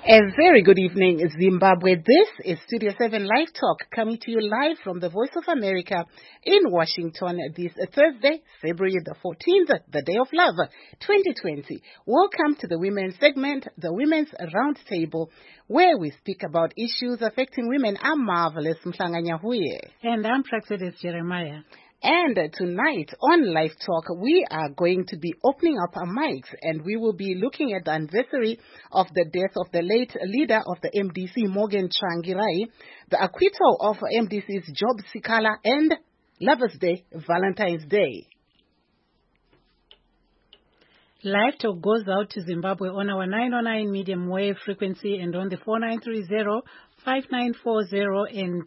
A very good evening, Zimbabwe. This is Studio 7 Live Talk, coming to you live from the Voice of America in Washington this Thursday, February the 14th, the Day of Love, 2020. Welcome to the Women's segment, the Women's Roundtable, where we speak about issues affecting women. I'm Marvelous Mhlanganya Huye. And I'm Praxedis Jeremiah. And tonight on Live Talk, we are going to be opening up our mics and we will be looking at the anniversary of the death of the late leader of the MDC, Morgan Tsvangirai, the acquittal of MDC's Job Sikhala, and Lovers' Day, Valentine's Day. Live Talk goes out to Zimbabwe on our 909 medium wave frequency and on the 4930, 5940 and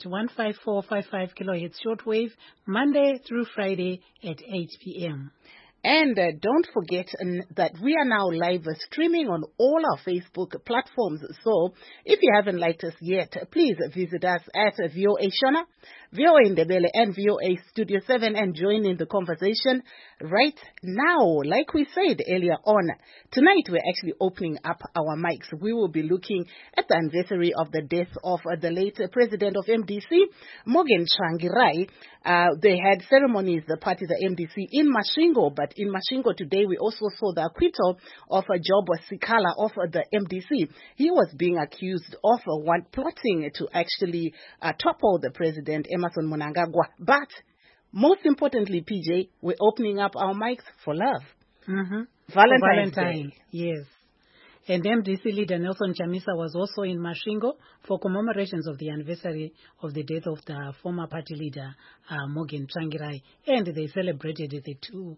15455 kilohertz shortwave, Monday through Friday at 8 p.m. And don't forget that we are now live streaming on all our Facebook platforms. So if you haven't liked us yet, please visit us at VOA Shona, VOA Ndebele, and VOA Studio 7 and join in the conversation right now. Like we said earlier on, tonight we're actually opening up our mics. We will be looking at the anniversary of the death of the late president of MDC, Morgan Tsvangirai. They had ceremonies, the party, the MDC, in Masvingo, but in Masvingo today we also saw the acquittal of Job Sikhala of the MDC. He was being accused of plotting to actually topple the president, Emmerson Mnangagwa. But most importantly, PJ, we're opening up our mics for love. Mm-hmm. Valentine's Day. Yes. And MDC leader Nelson Chamisa was also in Masvingo for commemorations of the anniversary of the death of the former party leader, Morgan Tsvangirai. And they celebrated the two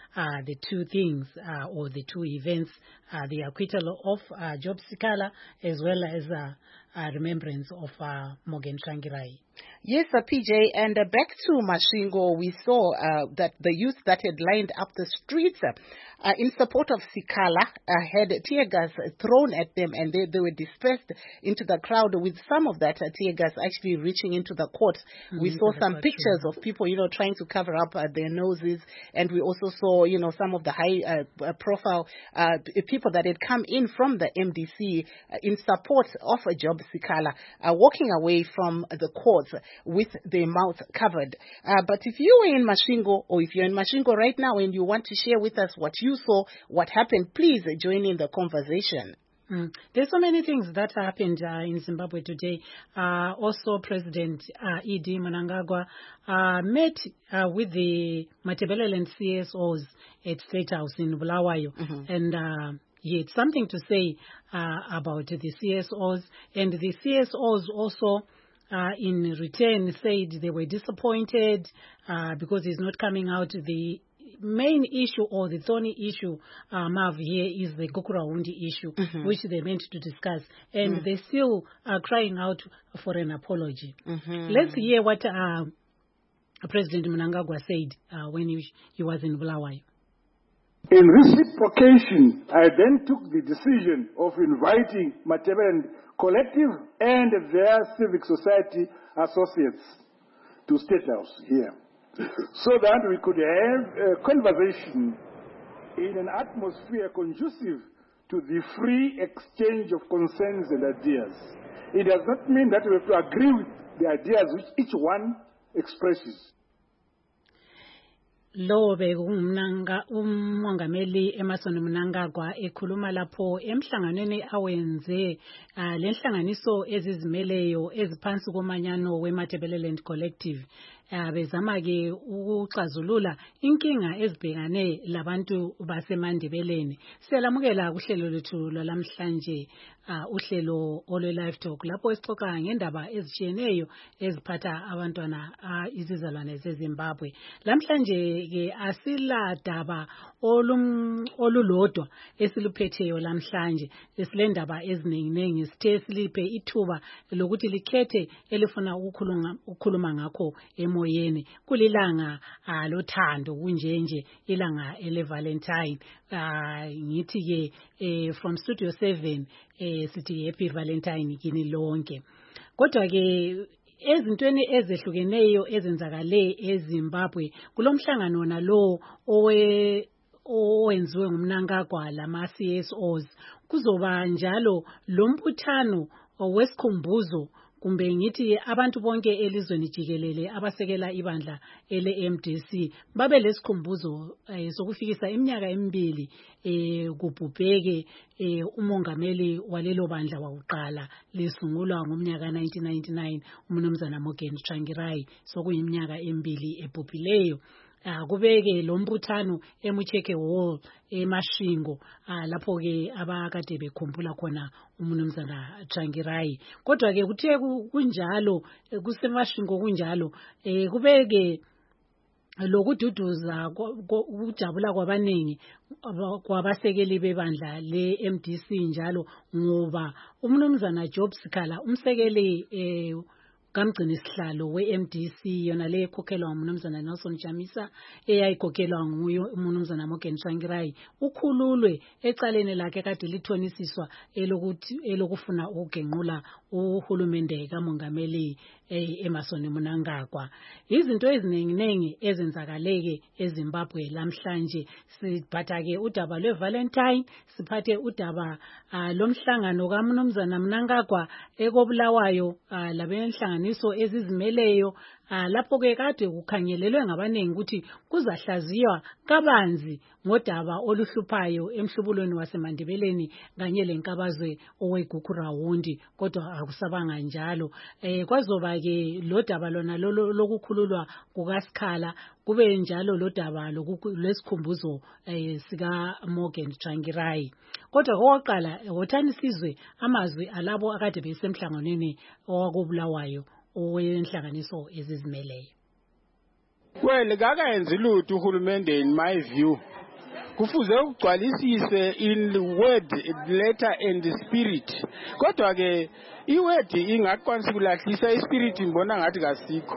things, or the two events, the acquittal of Job Sikhala as well as remembrance of Morgan Tsvangirai. Yes, PJ, and back to Masvingo, we saw that the youth that had lined up the streets in support of Sikhala had tear gas thrown at them, and they were dispersed into the crowd, with some of that tear gas actually reaching into the court. We saw some pictures of people, trying to cover up their noses, and we also saw, some of the high profile people that had come in from the MDC in support of Job Sikhala walking away from the courts with their mouth covered. But if you were in Masvingo, or if you're in Masvingo right now and you want to share with us what you saw, what happened, please join in the conversation. There's so many things that happened in Zimbabwe today. Also, President E.D. Mnangagwa met with the Matabeleland CSOs at State House in Bulawayo. And he had something to say about the CSOs. And the CSOs also, in return, said they were disappointed because he's not coming out. The main issue, or the thorny issue, Marv, here is the Gukurahundi issue, which they meant to discuss. And they still are crying out for an apology. Let's hear what President Mnangagwa said when he was in Bulawayo. In reciprocation, I then took the decision of inviting Matabeleland Collective and their civic society associates to State House here, so that we could have a conversation in an atmosphere conducive to the free exchange of concerns and ideas. It does not mean that we have to agree with the ideas which each one expresses. Lo umongameli Emmerson Mnangagwa ekhuluma lapho emhlanganweni awenze lenhlanganiso ezizimeleyo eziphansi komanyano weMatabeleland Collective bezama ke ukuxazulula inkinga ezibhekane labantu baseMandebeleni. Siyalamukela kuhlelo lethu lalamhlanje, uhlelo olwe Live Talk lapho esixoxa ngendaba ezitshiyeneyo eziphatha abantwana izizalwane zeZimbabwe. Lamhlanje ke asiladaba olulodwa esiluphetheyo lamhlanje. Esilendaba eziningi, sithe siliphe ithuba lokuthi likhethe elifuna ukukhuluma ngakho emoyeni. Kulilanga lothando kunjenje, ilanga ele-Valentine. Ngithi ke from Studio 7 sithi happy Valentine kini lonke. Kodwa ke ezintweni ezehlukeneyo ezenzakale eZimbabwe kulomhlangano nalo owenziwe nguMnangagwa lama CSOs kuzoba njalo lo mbuthano wesikhumbuzo kumbe ngithi abantu bonke elizweni jikelele abasekela ibandla ele-MDC babe lesikhumbuzo sokufikisa iminyaka emibili kubhubheke umongameli walelo bandla wakuqala lisungulwa ngomnyaka 1999 umnumzana Morgan Tsvangirai sokuyiminyaka emibili ebhubhileyo. Kubeke lo mbuthano eMucheke Hall eMashingo lapho ke abakade bekhumbula khona umnumzana Tsvangirai. Kodwa ke kuthe kunjalo kuseMashingo kunjalo kubeke lokududuza ukujabula kwabaningi kwabasekeli bebandla le-MDC njalo ngoba umnumzana Job Sikhala umsekeli kamgcini sihlalo we-MDC yona le ekhokhelwa umnumzana Nelson Chamisa eyayikhokhelwa nguyo umnumzana Morgan Tsvangirai ukhululwe ecaleni lakhe kade lithonisiswa elokufuna ukugenqula uhulumende kamongameli Emmerson Mnangagwa. Izinto eziningi ezenzakaleke eZimbabwe lamhlanje siphatha ke udaba lweValentine siphathe udaba lomhlangano kaMnumzana Mnangagwa ekobulawayo labenhlanganiso ezizimeleyo lapho ke kade kukhangelelwe ngabanengi ukuthi kuzahlaziywa kabanzi ngodaba oluhluphayo emhlubulweni waseMandebeleni kanye lenkabazwe oweGugurawundi kodwa akusabanga njalo. Kwazoba ke lo daba lona lokukhululwa kukaSikhala kube njalo lo daba lesikhumbuzo sika Morgan Tsvangirai. Kodwa oqala wothanisizwe amazwi alabo akade besemhlanganweni owakobulawayo owenhlanganiso ezizimeleyo. Well, kakayenzi lutho uhulumende in my view. Kufuze ukugcwalisise in word, letter and spirit. Kodwa ke iword ingakwanisa ukulahlisa ispirit ngibona ngathi kasikho.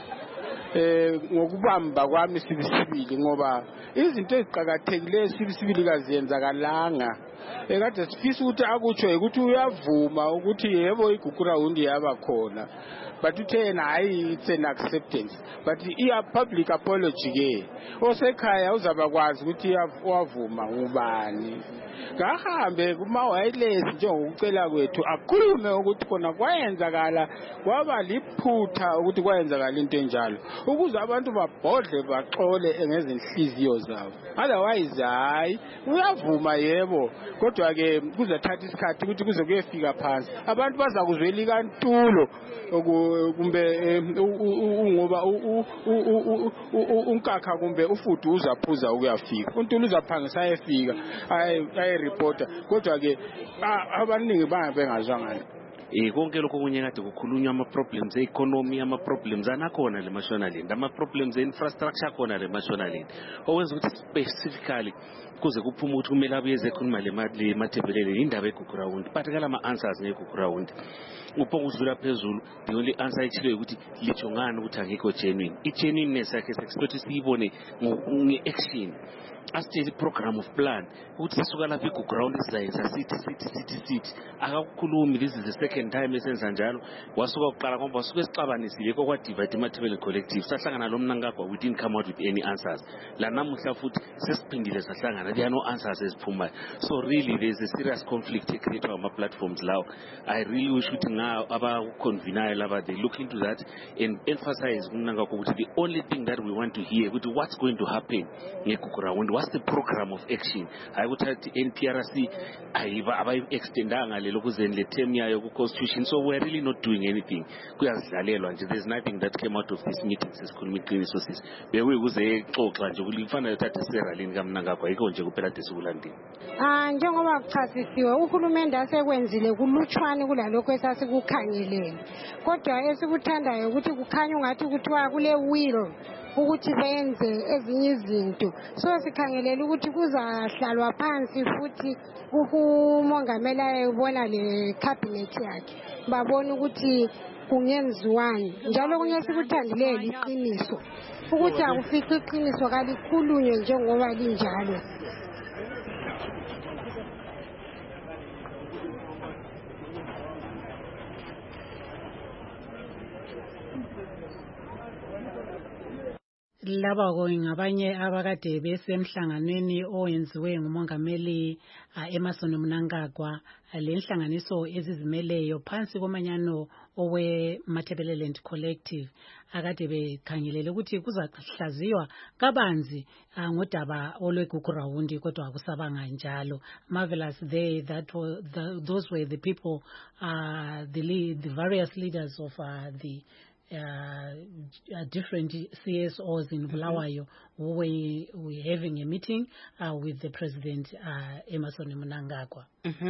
Ngokubamba kwami sibisibili ngoba izinto eziqhakathekileyo sibisibili kaziyenzakalanga. Ekade sifisa ukuthi akutsho ukuthi uyavuma ukuthi yebo iGugurawundi yaba khona. But it's an acceptance. But a public apology ke. Osekhaya uzabakwazi ukuthi wavuma ubani. Kahambe kuma wireless njengokucela kwethu akhulume ukuthi khona kwayenzakala kwaba liphutha ukuthi kwayenzakala into enjalo ukuze abantu babhodle baxole ngezinhliziyo zabo. Otherwise hayi uyavuma yebo kodwa ke kuzathatha isikhathi ukuthi kuze kuyefika phansi abantu bazakuzwela ikantulo kumbe ngoba unkakha kumbe ufudu uzaphuza ukuyafika uNtulu uzaphangisa ayefika reporter kodwa ke abaningi bengazwanga konke lokho kunye kade kukhulunywa ama-problems e-economy ama-problems anakhona le Mashonaland ama-problems e-infrastructure akhona le Mashonaland okwenza ukuthi specifically kuze kuphume ukuthi kumele abuyeze ekhuluma le Mathebelele indaba eGugurawundi bathekala ama-answers ngeGugurawundi upho kudlula phezulu the only answer ethile ukuthi litsho ngani ukuthi angekho genuine i-genuineness yakhe sexpect siyibone nge-action asitshela i-program of plan ukuthi sisuka lapha eGugurawundi sizayenza sithi akakukhulumi. This is the second time esenza njalo wasuka ukuqala ngoba wasuke sixabanisile kokwadivide iMathebelele collective sahlangana lo Mnangagwa we didn't come out with any answers la namuhla futhi sesiphindile sahlangana there are no answers eziphumayo. So really there is a serious conflict created on ama-platforms lawo. I really wish ukuthi abakuconvenayo laba they look into that and emphasize uMnangagwa ukuthi the only thing that we want to hear ukuthi what's going to happen ngeGugurawundi, what's the program of action. Hayi ukuthi NPRC abayi-extendanga lelo kuzeni le term yayo ku-constitution, so we're really not doing anything. Kuyazidlalelwa nje, there's nothing that came out of this meeting sesikhuluma iqiniso sisi bekuyikuze xoxa nje kulifana uthathe seralini kaMnangagwa yikho nje kuphela desikulandini. Njengoba kuchasisiwe uhulumende asekwenzile kulutshwane kulalokho esasikukhangelele kodwa esikuthandayo ukuthi kukhanya ungathi kuthiwa kule will ukuthi benze ezinye izinto. So sikhangelela ukuthi kuzahlalwa phansi futhi umongameli ayebona le cabinet yakhe babona ukuthi kungenziwani. Njalo kunye sikuthandilela iqiniso ukuthi akufihle iqiniso kalikhulunywe njengoba linjalo. laba ngabanye abakade besemhlanganweni owenziwe ngumongameli Emmerson Mnangagwa le nhlanganiso ezizimeleyo phansi komanyano owe Matabeleland Collective akade bekhangelele ukuthi kuzahlaziywa kabanzi ngodaba olweGugurawundi kodwa akusabanga njalo. Marvelous there those were the people the various leaders of the different CSOs in Bulawayo who were having a meeting with the President Emmerson Mnangagwa.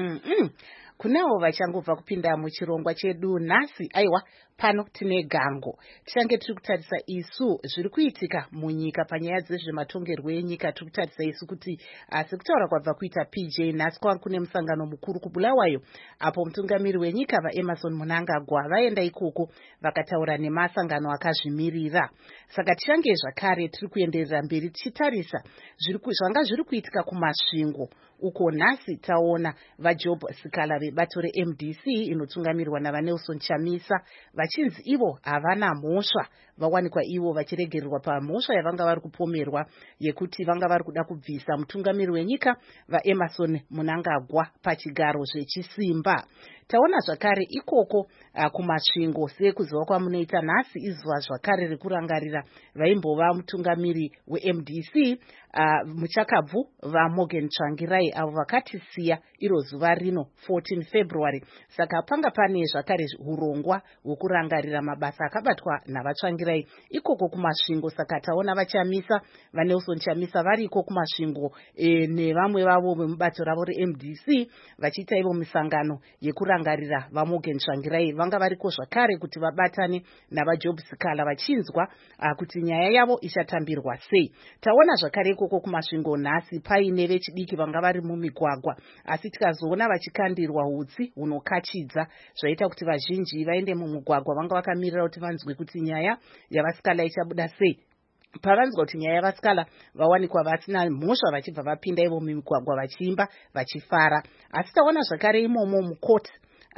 Kunewo vachangobva kupinda muchirongwa chedu nhasi aiwa pano tine gango tichange tiri kutarisa isu zviri kuitika munyika panyaya dzezvematongerwo enyika tiri kutarisa isu kuti sekutaura kwabva kuita PJ nhasi kwanga kune musangano mukuru kuBulawayo apo mutungamiri wenyika vaEmmerson Mnangagwa vaenda ikoko vakataura nemasangano akazvimirira. Saka tichange zvakare tiri kuenderera mberi tichitarisa zvanga zviri kuitika kumasvingo uko nhasi taona vaJob Sikala vebato reMDC inotungamirwa navaNelson Chamisa vachinzi ivo havana mhosva vawanikwa ivo vachiregererwa pamhosva yavanga vari kupomerwa yekuti vanga vari kuda kubvisa mutungamiri wenyika vaEmmerson Mnangagwa pachigaro zvechisimba. Taona zvakare ikoko kumasvingo sekuziva kwamunoita nhasi izuva zvakare rekurangarira vaimbova mutungamiri weMDC muchakabvu vaMorgan Tsvangirai avo vakatisiya iro zuva rino 14 February. Saka panga pane zvakare urongwa hwekurangarira mabasa akabatwa navatsvangirai ikoko kumasvingo. Saka taona vachamisa vaNelson Chamisa variko kumasvingo nevamwe vavo vemubato ravo reMDC vachiita ivo misangano yekurangarira vaMorgan Tsvangirai vanga variko zvakare kuti vabatane navaJob Sikala vachinzwa kuti nyaya yavo ichatambirwa sei. Taona zvakare ikoko kumasvingo nhasi paine vechidiki vanga vari mumigwagwa asi tikazoona vachikandirwa hutsi hunokachidza zvaita kuti vazhinji vaende mumugwagwa vanga vakamirira kuti vanzwe kuti nyaya yavasikala ichabuda sei. Pavanzwa kuti nyaya yavasikala vawanikwa vasina mhosva vachibva vapinda ivo mumigwagwa vachiimba vachifara. Asi taona zvakare imomo mukoti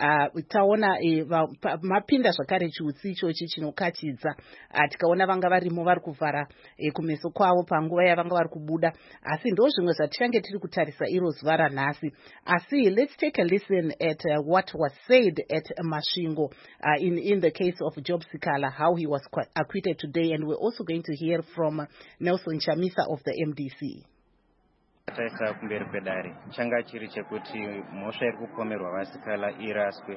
taona mapinda zvakare chiutsi ichochi chinokachidza tikaona vanga varimo vari kuvhara kumeso kwavo panguva yavanga vari kubuda asi ndo zvimwe zvatichange tiri kutarisa iro zuva ranhasi. Asi let's take a listen at what was said at Masvingo in the case of Job Sikala, how he was acquitted today, and we're also going to hear from Nelson Chamisa of the MDC. Taisa kumberi kwedare changa chiri chekuti mhosva iri kupomerwa vasikala iraswe.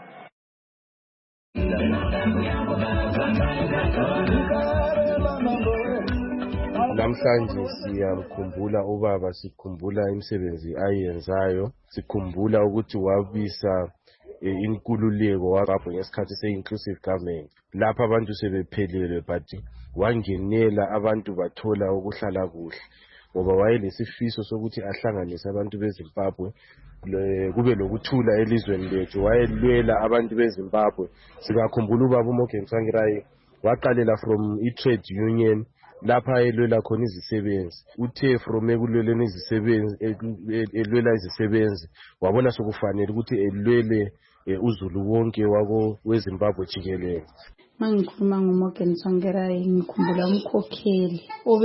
Namhlanje siyamkhumbula ubaba, sikhumbula imisebenzi ayenzayo, sikhumbula ukuthi wabisa inkululeko wabapho ngesikhathi se-inclusive government lapha abantu sebephelele but wangenela abantu bathola ukuhlala kuhle ngoba wayelesifiso sokuthi ahlanganise abantu beZimbabwe kube lokuthula elizweni lethu. Wayelwela abantu beZimbabwe. Sikakhumbula ubaba uMorgan Tsvangirai waqalela from i-trade union lapha elwela khona izisebenzi. Uthe from ekulweleni izisebenzi elwela izisebenzi wabona sokufanele ukuthi elwele uZulu wonke wako weZimbabwe jikelele. Mangikhuluma ngoMorgan Tsvangirai ngikhumbula umkhokheli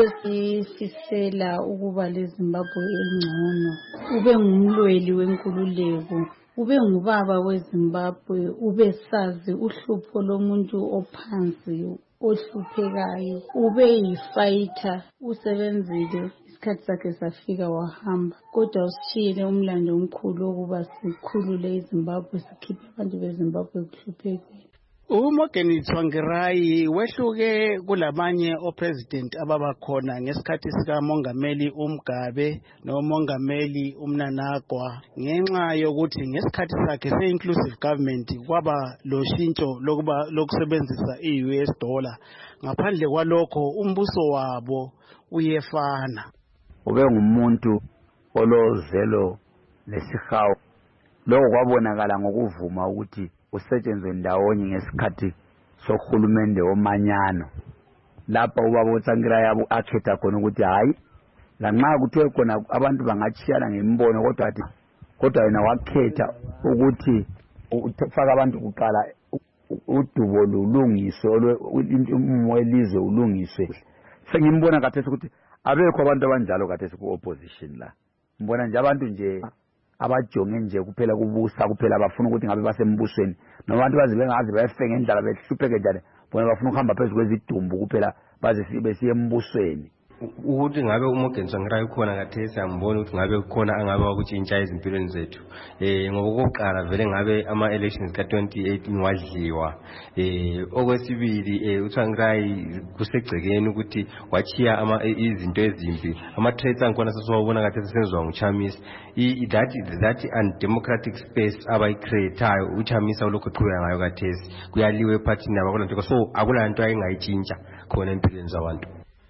obesifisela ukuba leZimbabwe engcono, ube ngumlweli wenkululeko, ube ngubaba weZimbabwe, ube sazi uhlupho lomuntu ophansi ohluphekayo, ube yifighter, usebenzile isikhathi sakhe safika wahamba, kodwa usishiyele umlando omkhulu wokuba sikhulule iZimbabwe, sikhiphe abantu beZimbabwe kuhluphekweni. uMorgan Tsvangirai wehluke kulamanye opresident ababakhona ngesikhathi sikamongameli uMgabe nomongameli uMnangagwa ngenxa yokuthi ngesikhathi sakhe se-inclusive government kwaba loshintsho lokusebenzisa i-US dollar. Ngaphandle kwalokho umbuso wabo uyefana. Ube ngumuntu olozelo lesihawu. Lokho kwabonakala ngokuvuma ukuthi usetshenzwe ndawonye ngesikhathi sohulumende womanyano lapha ubaba uTsvangirai akhetha khona ukuthi hayi lanxa kuthiwe khona abantu bangachiyana ngembono kodwa yena wakhetha ukuthi ufaka abantu kuqala udubo lulungiswe umumo welizwe ulungiswe. sengimbona kathesi ukuthi abekho abantu abanjalo kathesi ku-opposition la. Mbona nje abantu nje abajonge nje kuphela kubusa kuphela abafuna ukuthi ngabe basembusweni noma abantu bazi bengazi bayefeke ngendlela behlupheke njani bona bafuna ukuhamba phezulu kwezidumbu kuphela baze besiye embusweni. Ukuthi ngabe uMorgan Tsvangirai ukhona kathesi ambona ukuthi ngabe ukhona angabe wakutshintsha izimpilweni zethu. Ngokokuqala vele ngabe ama-elections ka-2018 wadliwa. Okwesibili uTsvangirai kusegcekeni ukuthi wachiya izinto ezimbi. Ama-threats angikhona sesiwabona kathesi senziwa nguChamisa. That undemocratic space abayicreatayo uChamisa ulokhu eqhubeka ngayo kathesi. Kuyaliwe ephathini yabo akula nto. So akula nto ayingayitshintsha khona empilweni zabantu.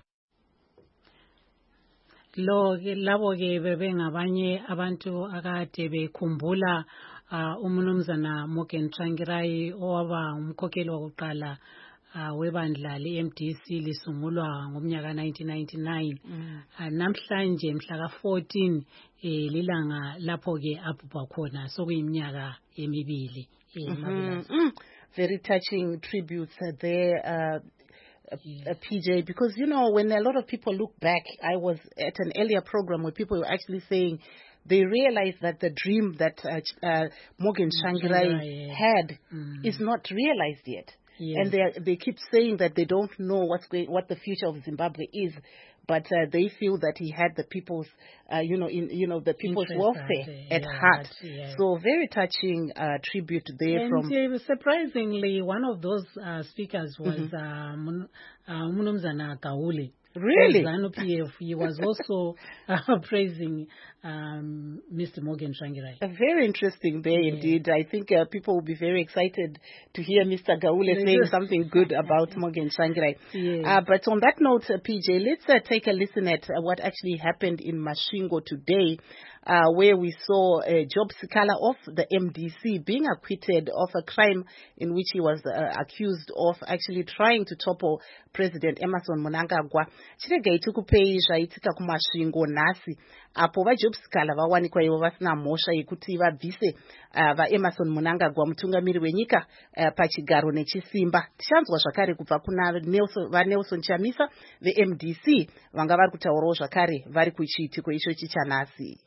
Labo ke bebengabanye abantu akade bekhumbula umnumzana Morgan Tsvangirai owaba umkhokheli wokuqala webandla le-MDC lisungulwa ngomnyaka 1999. Namhlanje mhla ka-14 lilanga lapho ke abhubha khona sokuyiminyaka emibili. Very touching tributes there. PJ, because when a lot of people look back, I was at an earlier program where people were actually saying they realized that the dream that Morgan Tsvangirai had is not realized yet. Yes. And they keep saying that they don't know what the future of Zimbabwe is, but they feel that he had the people's, the people's welfare at heart. Yes. So very touching tribute there. And surprisingly, one of those speakers was Munumzana Gaule. Really? ZANU-PF, he was also praising Mr. Morgan Tsvangirai. Very interesting there indeed. I think people will be very excited to hear Mr. Gaule saying something good about Morgan Tsvangirai. But on that note, PJ, let's take a listen at what actually happened in Masvingo today, where we saw Job Sikala of the MDC being acquitted of a crime in which he was accused of actually trying to topple President Emmerson Mnangagwa. Chirega itukupei zvaitika kuMasvingo nhasi apo vaJob Sikala vawanikwa ivo vasina mhosva yekuti vabvise vaEmmerson Mnangagwa mutungamiri wenyika pachigaro nechisimba. Tichanzwa zvakare kubva kuna vaNelson Chamisa veMDC vanga vari kutaurawo zvakare vari kuchiitiko ichochi chanhasi.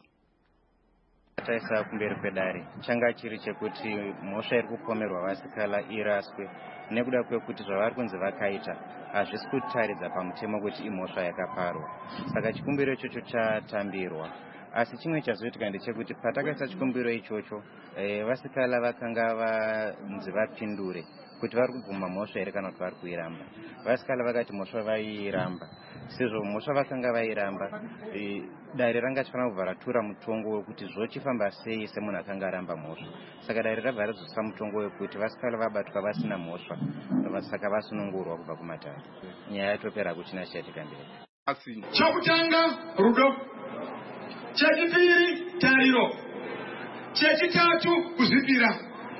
Taisa kumberi kwedare changa chiri chekuti mhosva iri kupomerwa vasikala iraswe nekuda kwekuti zvavari kunzi vakaita hazvisi kutaridza pamutemo kuti imhosva yakaparwa. Saka chikumbiro ichocho chatambirwa. Asi chimwe chazoitika ndechekuti patakaisa chikumbiro ichocho vasikala vakanga vanzi vapindure kuti vari kubvuma mhosva here kana kuti vari kuiramba. Vasikala vakati mhosva vairamba. Sezvo mhosva vakanga vairamba, dare ranga chifanira kubva ratura mutongo wekuti zvochifamba sei semunhu akanga aramba mhosva. Saka dare rabva razoisa mutongo wekuti vasikala vabatwa vasina mhosva, saka vasunungurwa kubva kumatare. Nyaya yatopera kuchina chichatika mberi. Chokutanga rudo, chechipiri tariro, chechitatu kuzvipira,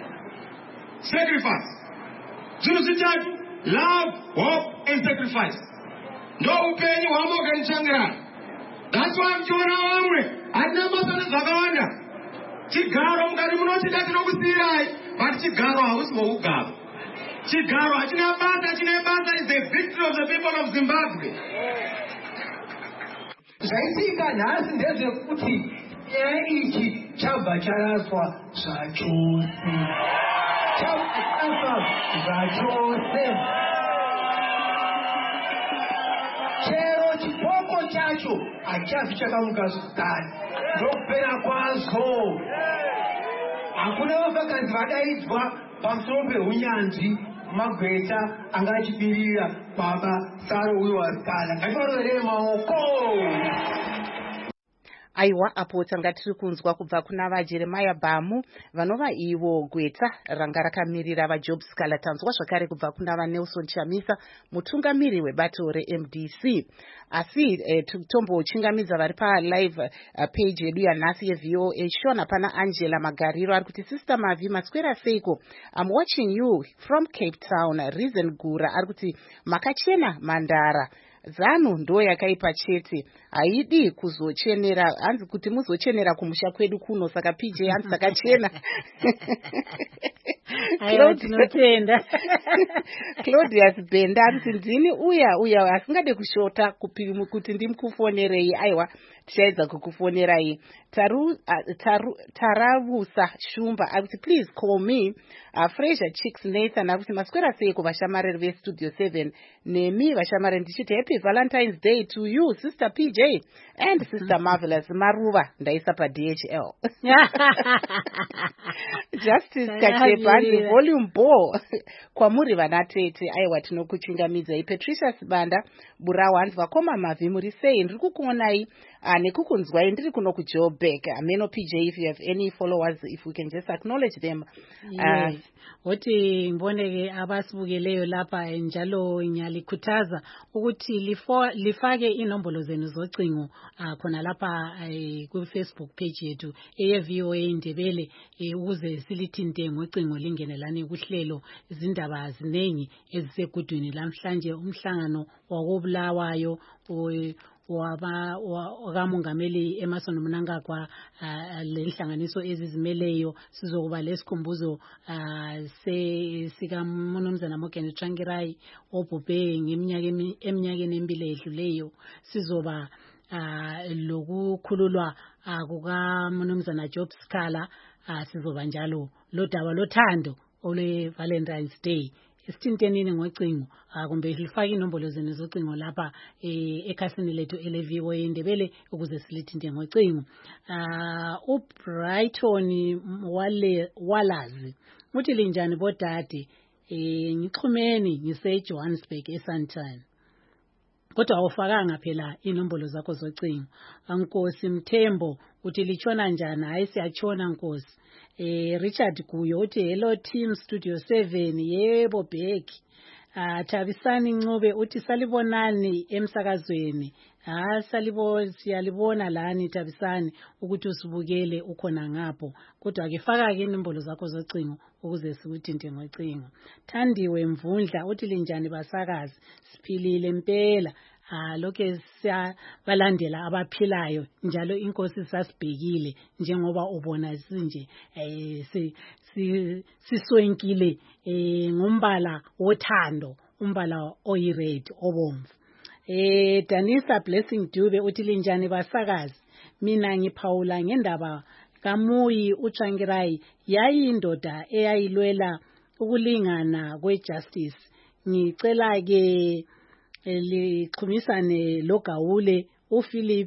sacrifice. Zvinhu zvitatu, love, hope and sacrifice. Ndo upenyu hwaMorgan Tsvangirai. That's why mchiona vamwe hatina masana zvakawanda. Chigaro mukati munotida tinokusiyirai, but chigaro hausi hwokugara. Chigaro hachina basa, chine basa is the victory of the people of Zimbabwe. Zvaitika nhasi ndezvekuti ichi chabva charaswa zvachose. Chabva zvachose. Chero chipoko chacho hachazi chakamuka zvakare. Ndokupera kwazvo. Hakuna vafakazi vadaidzwa pamusoro peunyanzvi magweta anga achibirira baba Saro uyo wasikana. Ngativaroverere maoko. Aiwa apo tanga tiri kunzwa kubva kuna vaJeremiah Bhamu vanova ivo gweta ranga rakamirira vaJob Sikala. Tanzwa zvakare kubva kuna vaNelson Chamisa mutungamiri webato reMDC. Asi tombochingamidza vari palive page yedu yanhasi yeVOA Shona pana Angela Magariro ari kuti Sister Mavi maswera seiko, I'm watching you from Cape Town. Reason Gura ari kuti makachena mandara. ZANU ndo yakaipa chete, haidi kuzochenera, hanzi kuti muzochenera kumusha kwedu kuno, saka PJ hanzi takachena. Claudius Benda kuti ndini uya asingade kushota kuti ndimkufonerei. Aiwa, tichaedza kukufonerai. Taravusa Shumba akuti please call me. Fraser Chicks Nathan akuti maswera sei kuvashamareri vestudio 7 nemi vashamareri ndichiti happy Valentine's Day to you Sister PJ and Sister Marvelous Maruva ndaisa pa DHL. Justice Kachebanzi volume 4 kwamuri vanatete. Aiwa, tinokuchingamidzai. Patricia Sibanda Burawanzi vakoma mavhi muri sei ndiri kukuonai nekukunzwai ndiri kuno kuJoburg. Ameno PJ, if you have any followers, if we can just acknowledge them. Yes. Woti mboneke abasibukeleyo lapha njalo ngiyalikhuthaza ukuthi lifake inombolo zenu zocingo khona lapha ku Facebook page yethu eyeVOA Indebele ukuze silithinte ngocingo lingenelane kuhlelo. Izindaba zinengi ezisegudwini lamhlanje, umhlangano wakobulawayo wakamongameli Emmerson Mnangagwa lenhlanganiso ezizimeleyo. Sizokuba lesikhumbuzo sika Mnumzana Morgan Tsvangirai obhubhe eminyakeni emibili edluleyo. Sizoba lokukhululwa kuka Mnumzana Job Scala. Sizoba njalo lodaba lothando ole Valentine's Day. Isithintenini ngocingo kumbe lifake inombolo zenu zocingo lapha ekhasini lethu eleVOA Indebele ukuze silithinte ngocingo. uBrighton Walazi uthi linjani bodade, ngixhumeni ngise-Johannesburg eSandton. Kodwa awufakanga phela inombolo zakho zocingo. Nkosi Mthembo uthi lichona njani? Hayi siyachona Nkosi. Richard Guyo uthi hello team Studio 7. Yebo Bheki. Thabisani Ncube uthi salibonani emsakazweni. Siyalibona lani Thabisani ukuthi usibukele ukhona ngapho. Kodwa ke faka ke inombolo zakho zocingo ukuze sikuthinte ngocingo. Thandiwe Mvundla uthi linjani basakazi? Siphilile impela. Lokho siyabalandela abaphilayo njalo inkosi sasibhekile njengoba ubona sinje siswenkile ngombala wothando, umbala oyired obomvu. Danisa Blessing Dube uthi linjani basakazi? Mina ngiphawula ngendaba kaMuyi uTsvangirai, yayindoda eyayilwela ukulingana kwejustice. Ngicela ke lixhumisane loGawule uPhilip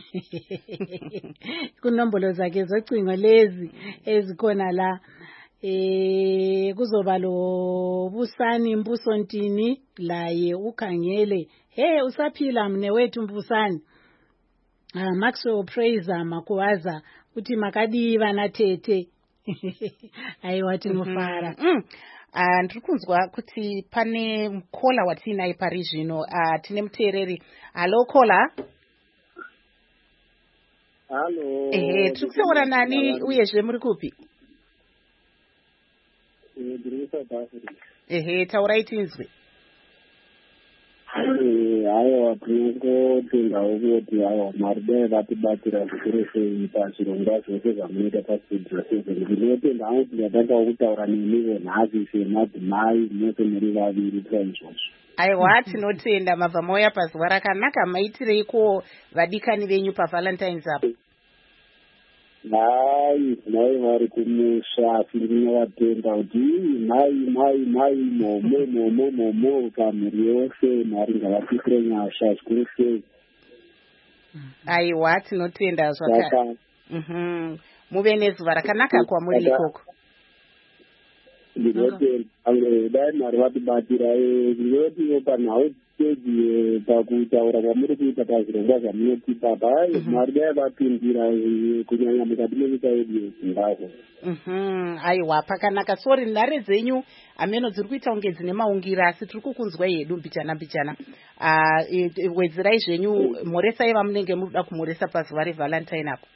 kunombolo zakhe zocingo lezi ezikhona la. Kuzoba lo Busani Mbusontini laye ukhangele. Usaphila mne wethu Mbusani. Maxwell Praiser Makuwaza uthi makadiva nathethe. Ayiwathi nofara. Ndiri kunzwa kuti pane mukhola watinaye pari zvino. Tine muteereri. Halo Kola. Halo. Tiri kutaura nani uyezve muri kupi? Ndiri South Africa. Taurai tinzwe. Haiwa, tinongotengawo kuti haiwa Mwari dai vatibatira zvikuru sei pazvirongwa zvose zvamunoita pastudio 7. Ndinotenda hangu kuti ndatangawo kutaura nemiwo nhasi semadzimai mose muri vaviri saizvozvo. Aiwa, tinotenda mabva mauya pazuva rakanaka. Maitireiko vadikani venyu paValentine's apo? Mai vari kumusha asi ndinovatenda kuti mai momo kamhuri yose Mwari ngavapikire nyasha zvikuru sei. Aiwa, tinotenda zvaka. Muve nezuva rakanaka kwamuri ikoko. Ndinotenda dai Mwari vatibatira. Ndinotiwo panhau stage pakutaura kwamuri kuita pazvirongwa zvamunotipa pai Mwari dai vapindira kunyanya mukati menyika yedu yeZimbabwe. Aiwa, pakanaka. Sori, nhare dzenyu ameno dziri kuita kunge dzine maungira asi tiri kukunzwai hedu mbichana. Wedzerai zvenyu, mhoresai vamunenge muda kumhoresa pazuva reValentine apo.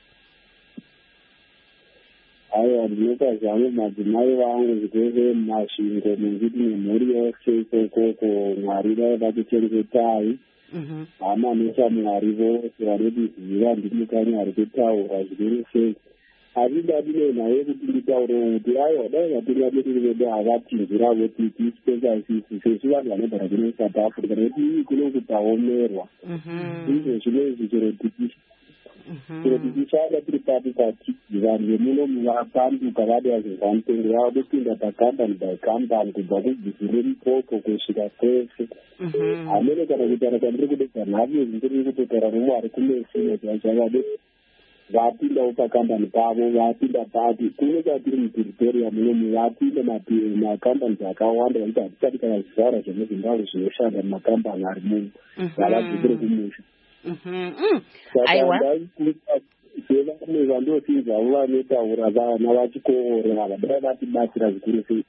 Aiwa, ndinopa zvangu madzimai vangu zvikuru mumasvingo mungiti nemhuri yose ikokoko. Mwari dai vatichengetai. Hama neshamwari vose vanodiziva ndiri mukanyi ari kutaura zvikuru sei. azidadile naye ukuthi ngitaure ukuthi hayi dai ngathi ngabetile beakathi ngira ukuthi isipecialist sesiwanga nebharakeni South Africa ukuthi kulokutawomerwa izozilezi zerodikisi Sera tripartite vanhu vemuno vabantu kavadi azezamtengo yavo vopinda pakambani bakambani kubva kubvizire mupoko kusvika kwese hamene kana kutaura kwandiri kudedza nhavyo ndiri kutotara nomwari kumesine zvachakade vapindawo pakambani pavo vapinda pati kunenge tiri mupretoria munomu vapinda makambani akawanda vaiti hatisati kana zvivara zvemuzimbabwe zvinoshanda mumakambani ari muno vavadzikire kumusha sevamwe vandotinzavo vanotaura vana vachikoora vadai vatibatsira zvikuru sei.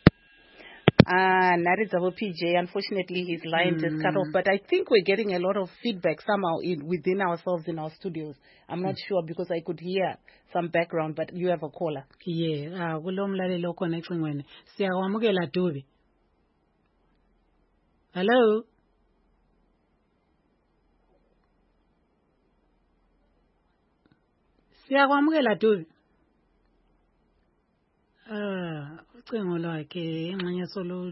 Narizavo PJ, unfortunately his line just cut off, but I think we're getting a lot of feedback somehow within ourselves in our studios. I'm not sure because I could hear some background, but you have a caller. Yeah, kulomlalelo connection wena. Siyawamukela Dubi. Hello. Siyakwamukela Dubi. Ucingo lwakhe enxanye solo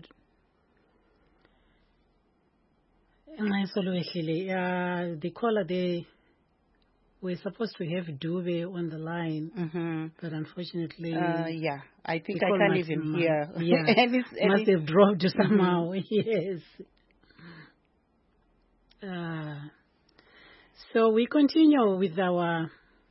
ehlile. The caller they we're supposed to have Dube on the line, but unfortunately, yeah, I think I can't even hear. Yeah, must have dropped somehow. Yes. So we continue with our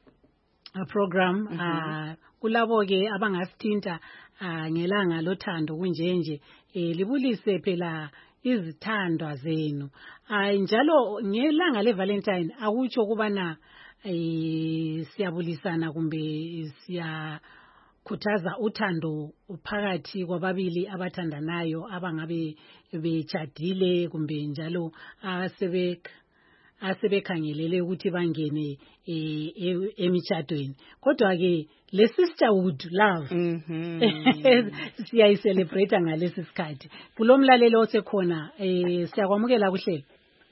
program. Kulabo ke abangasithinta ngelanga lothando kunjenje libulise phela izithandwa zenu. Njalo ngelanga leValentine akutsho kubana siyabulisana kumbe siyakhuthaza uthando phakathi kwababili abathandanayo abangabe bechadile kumbe njalo asebekhangelele ukuthi bangene emishadweni. Kodwa ke le sisterhood love siyayicelebrate ngalesi sikhathi. Kulomlalelo osekhona siyakwamukela kuhlelo.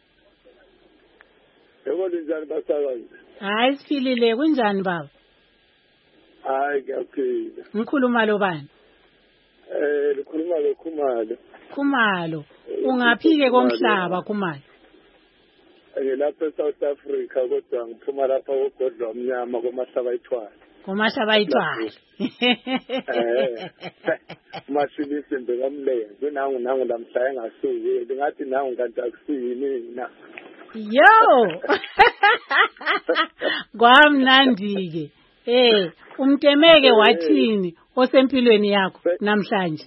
Yebo njani basakazi? Hayi siphilile kunjani baba? Hayi ngiyaphila. Ngikhuluma lo bani? Likhuluma lo Khumalo. Khumalo. Ungaphike komhlaba Khumalo? Ngilapha eSouth Africa kodwa ngiphuma lapha kogodla omnyama komahlaba ithwala. Komahlaba ithwala. Mashilisi mbekamlenze nangu lamhla engasuki ngathi nangu kanti akusiyini mina. Yo. Kwamnandi ke. Umtemeke wathini osempilweni yakho namhlanje?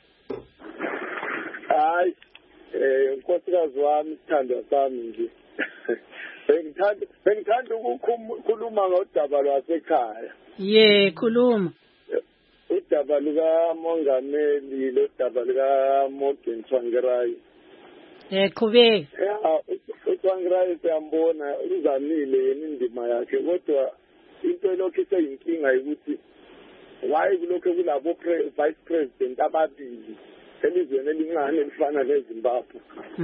Hayi unkosikazi wami sithandwa sami nje. Bengithanda ukukhuluma ngodaba lwasekhaya. Ye khuluma. Udaba lukamongameli lodaba lukaMorgan Tsvangirai. Qhubeka. uTsvangirai siyambona uzamile yena indima yakhe kodwa into lokho iseyinkinga ukuthi why kulokho kulabo vice president ababili elizweni elincane elifana neZimbabwe.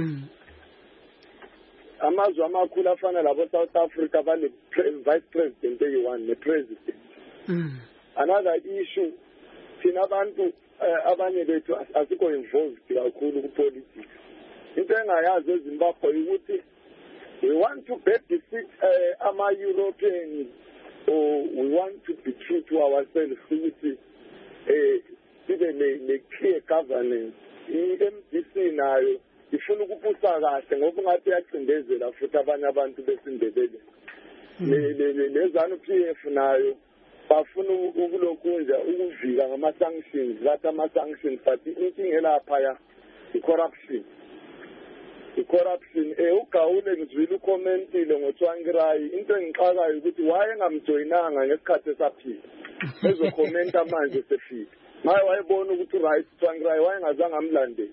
Amazwe amakhulu afana labo South Africa bane vice president eyi-1 ne-president. Another issue thina abantu abanye bethu asikho involved kakhulu ku-politics. Into engayazi eZimbabwe ukuthi we want to babysit ama-Europeans or we want to be true to ourselves ukuthi sibe ne-clear governance. I-MDC nayo ifuna ukubusa kahle ngoba ngathi yacindezela futhi abanye abantu besindebele. Le-ZANU-PF nayo bafuna ukulokunja ukuvika ngama-sanctions bathi ama-sanctions but inkinga elaphaya i-corruption. I-corruption uGawule ngizwile ucommentile ngoTsvangirai into engixakayo ukuthi wayengamjoyinanga ngesikhathi esaphila ezokhomenta manje sefika maye wayebona ukuthi right Tsvangirai wayengazange amlandele.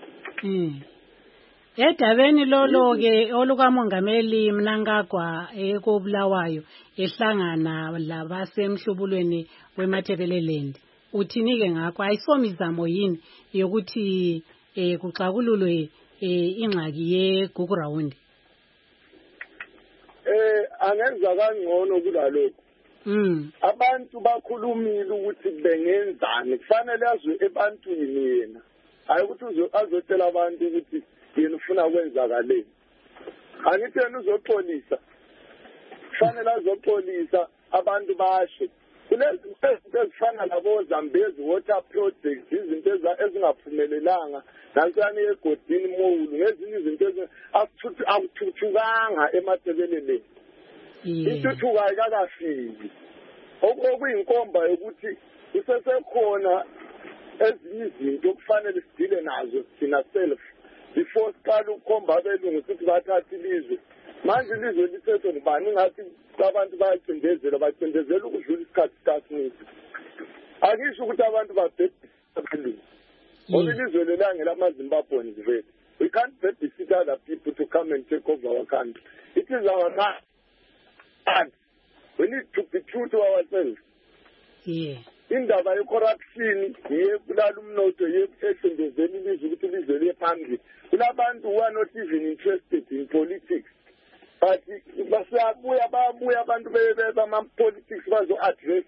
Edabeni lolo ke olukamongameli Mnangagwa ekobulawayo ehlangana labasemhlubulweni weMatabeleland uthini ke ngakho ayisomizamo yini yokuthi kuxakululwe ingxaki yeGugurawundi? Angenza kangcono kulalokho abantu bakhulumile ukuthi bengenzani kufanele azwe ebantwini yena hayi ukuthi azotshela abantu ukuthi yena ufuna kwenzakaleni angithi yena uzoxolisa kufanele azoxolisa abantu bashe kulezi izinto ezifana labo Zambezi water project izinto ezingaphumelelanga nansani egodini Mowulu ngezinye izinto akuthuthukanga ematebeleni intuthuko ayikakafiki okuyinkomba ukuthi kusesekhona ezinye izinto kufanele sidile nazo thina self before siqala ukukhomba abelungu ukuthi bathathe ilizwe manje ilizwe lithethe ngubani ngathi abantu bayacindezela bacindezela ukudlula isikhathi sikaSmith akisho ukuthi abantu babhebhisa ngoba ilizwe lelange lamaZimbabweans vele we can't babysit other people to come and take over our country it is our right we need to be true to ourselves indaba ye-corruption yebulala umnotho yecindezela ilizwe ukuthi ilizwe liye phambili kulabantu who are not even interested in politics but bayabuya abantu bama-politics bazo-address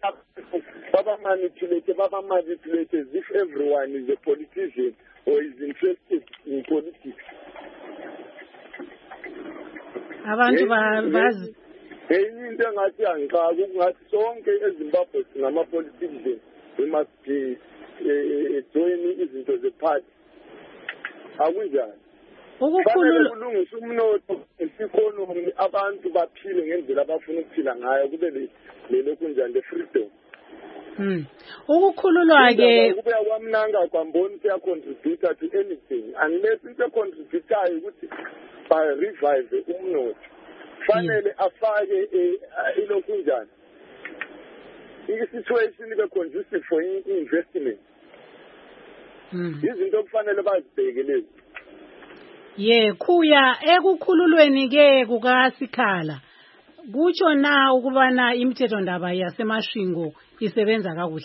baba-manipulate as if everyone is a politician or is interested in politics abantu bazi enye into engathi angixaki ukungathi sonke eZimbabwe singama-politician we must be join izinto ze-party akunjani kufanele kulungise umnotho economy abantu baphile ngendlela abafuna ukuphila ngayo kube lekunjani le-freedom ukukhululwa-ke kubuya kwamnanga kwamboni kuyacontributa to anything unless into econtributayo ukuthi barevive umnotho kufanele afake ilokunjani i-situation ibe conducive for investment izinto kufanele bazibheke lezi khuya ekukhululweni-ke kukaSikhala kutsho na ukubana imithethondaba yaseMasvingo isebenza kakuhle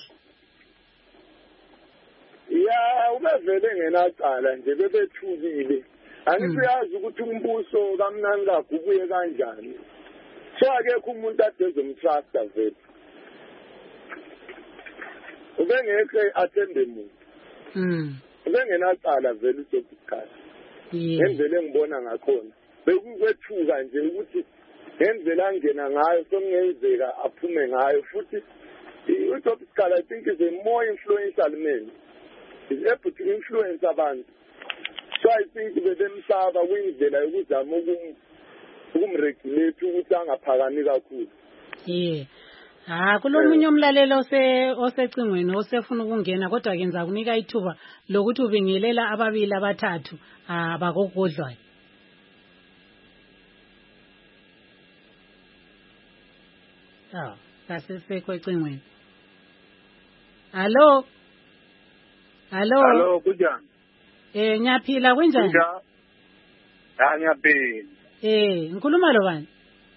ubevele ngenacala nje bebethukile angithi uyazi ukuthi umbuso kaMnangagwa ubuye kanjani so akekho umuntu ade ezomtrusta vele ubengekho athembe muntu ubengenacala vele uJobuscala ngendlela engibona ngakhona bekukwethuka nje ukuthi ngendlela angena ngayo sokungenzeka aphume ngayo futhi uJobuscala I think is a more influential man is able to influence abantu so I think bebemsaba kuyindlela yokuzama ukumregulate ukuthi angaphakami kakhulu kulomunye umlaleli osecingweni osefuna ukungena kodwa ke ngiza kunika ithuba lokuthi ubingelela ababili abathathu abakogodlwayo kasesekho ecingweni hallo kunjani ngiyaphila kunjani ngiyaphila ngikhuluma lo bani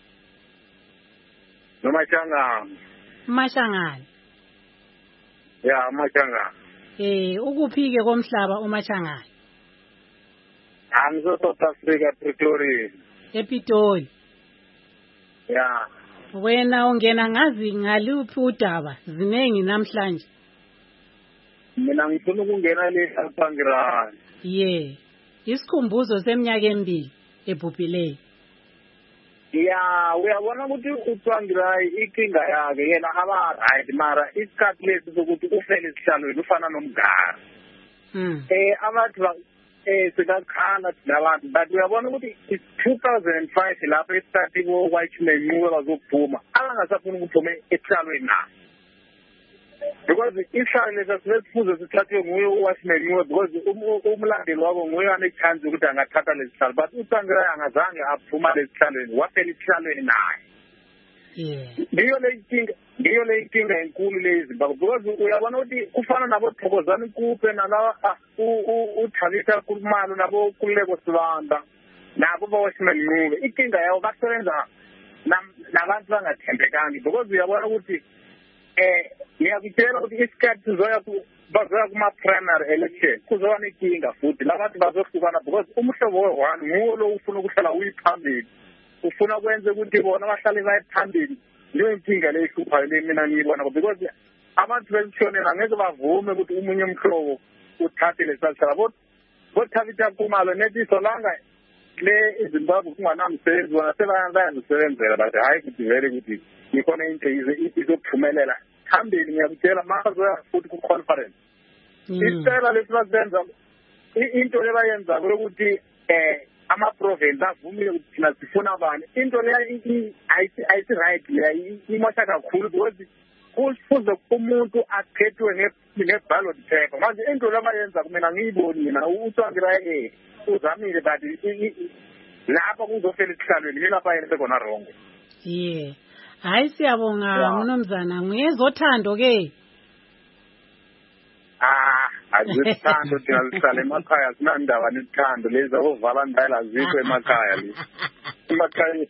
Mashangana. Mashangana. Ukuphi-ke komhlaba uMashangana? South Africa, Pretoria. ePitoli. Wena ungena ngazi ngaluphi udaba zinengi namhlanje? Mina ngifuna ukungena leSangirani. Isikhumbuzo seminyaka emibili ebhubhileyo. Uyabona ukuthi uTsvangirai inkinga yakhe yena aba-right mara isikhathi lesi sokuthi ufele esihlalweni ufana nomgari. Abantu sikakhala thina abantu but uyabona ukuthi 2005 lapho esithathi kwayichimenquwe bazokuphuma abangasafuni ukuphuma esihlalweni nayo because isihlalo lesi asifuze sithathwe nguye uwashimenquwe because umlandeli wabo nguye anechance ukuthi angathatha lesi sihlalo but uTsvangirai angazange aphuma lesi sihlalweni wafela esihlalweni naye. Ndiyo le inkinga enkulu leZimbabwe because uyabona ukuthi kufana nabo Thokozani Kupe nalawa uThabitha Khumalo nabo Kuleko Sibanda nabo bawashimenquwe inkinga yabo basebenza nabantu bangathembekanga because uyabona ukuthi ngiyakutshela ukuthi isikhathi bazoya kuma-primary election kuzoba nenkinga futhi labantu bazohlukana because umhlobo we-one nguwo lo ufuna ukuhlala uyiphambili ufuna kwenze ukuthi bona bahlale baye phambili ndiyo inkinga le ihluphayo le mina ngiyibona because abantu besishonela angeke bavume ukuthi umunye umhlobo uthathe lesasala bothabita kumalo nethi solanga le iZimbabwe kunganamsebenzi bona sebayazisebenzela but hayi ukuthi vele ukuthi ikhona into izokuphumelela phambili. Ngiyakutshela mazoya futhi ku-conference isicela lesibasenza into lebayenza ukuthi ama-province avumile ukuthi thina sifuna abantu into leya ayisi-right leya imosha kakhulu because kufuze umuntu akhethwe nge-ballot paper. Manje into lebayenza kumina ngiyiboni mina uTsvangirai uzamile but lapha kuzofela isihlalweni yilapha yena sekona wrong. Hayi siyabonga mnumzana nguyezothando ke. Azithando thina sihlala emakhaya sinandaba nethando lezi ovala ndala zikho emakhaya le. Emakhaya.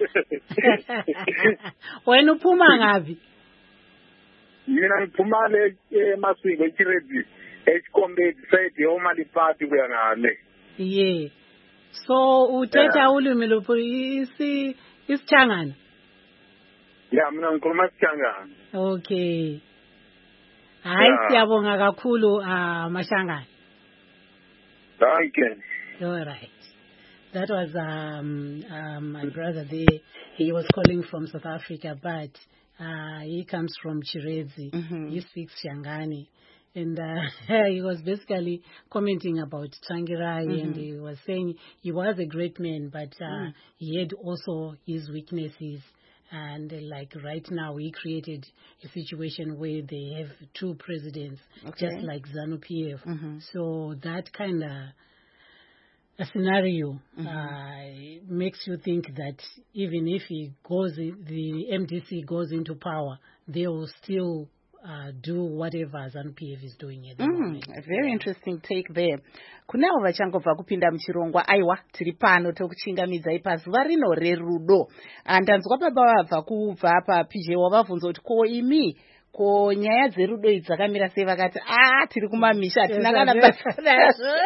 Wena uphuma ngapi? Mina ngiphuma le emaswingo eChirezi eSkombedi side yoMalipati kuya ngale. So uthetha ulimi luphi isichangana? Mina ngikhuluma isichangana. Okay. Hayi siyabonga kakhulu Mashangana. Thank you. All right. That was my brother there. He was calling from South Africa, but he comes from Chirezi. He speaks Shangani. And he was basically commenting about Tsvangirai, and he was saying he was a great man, but he had also his weaknesses. And like right now, we created a situation where they have two presidents, just like ZANU-PF. So that kind of a scenario makes you think that even if the MDC goes into power, they will still do whatever ZANU-PF is doing at the moment. A very interesting take there. Kunao vachangobva kupinda muchirongwa aiwa tiri pano tokuchingamidza pazuva rino rerudo. Ndanzwa baba vabva kubva apa PJ wavabvunza kuti ko imi ko nyaya dzerudo idzi dzakamira sei vakati tiri kumamisha hatina kana basa nazvo.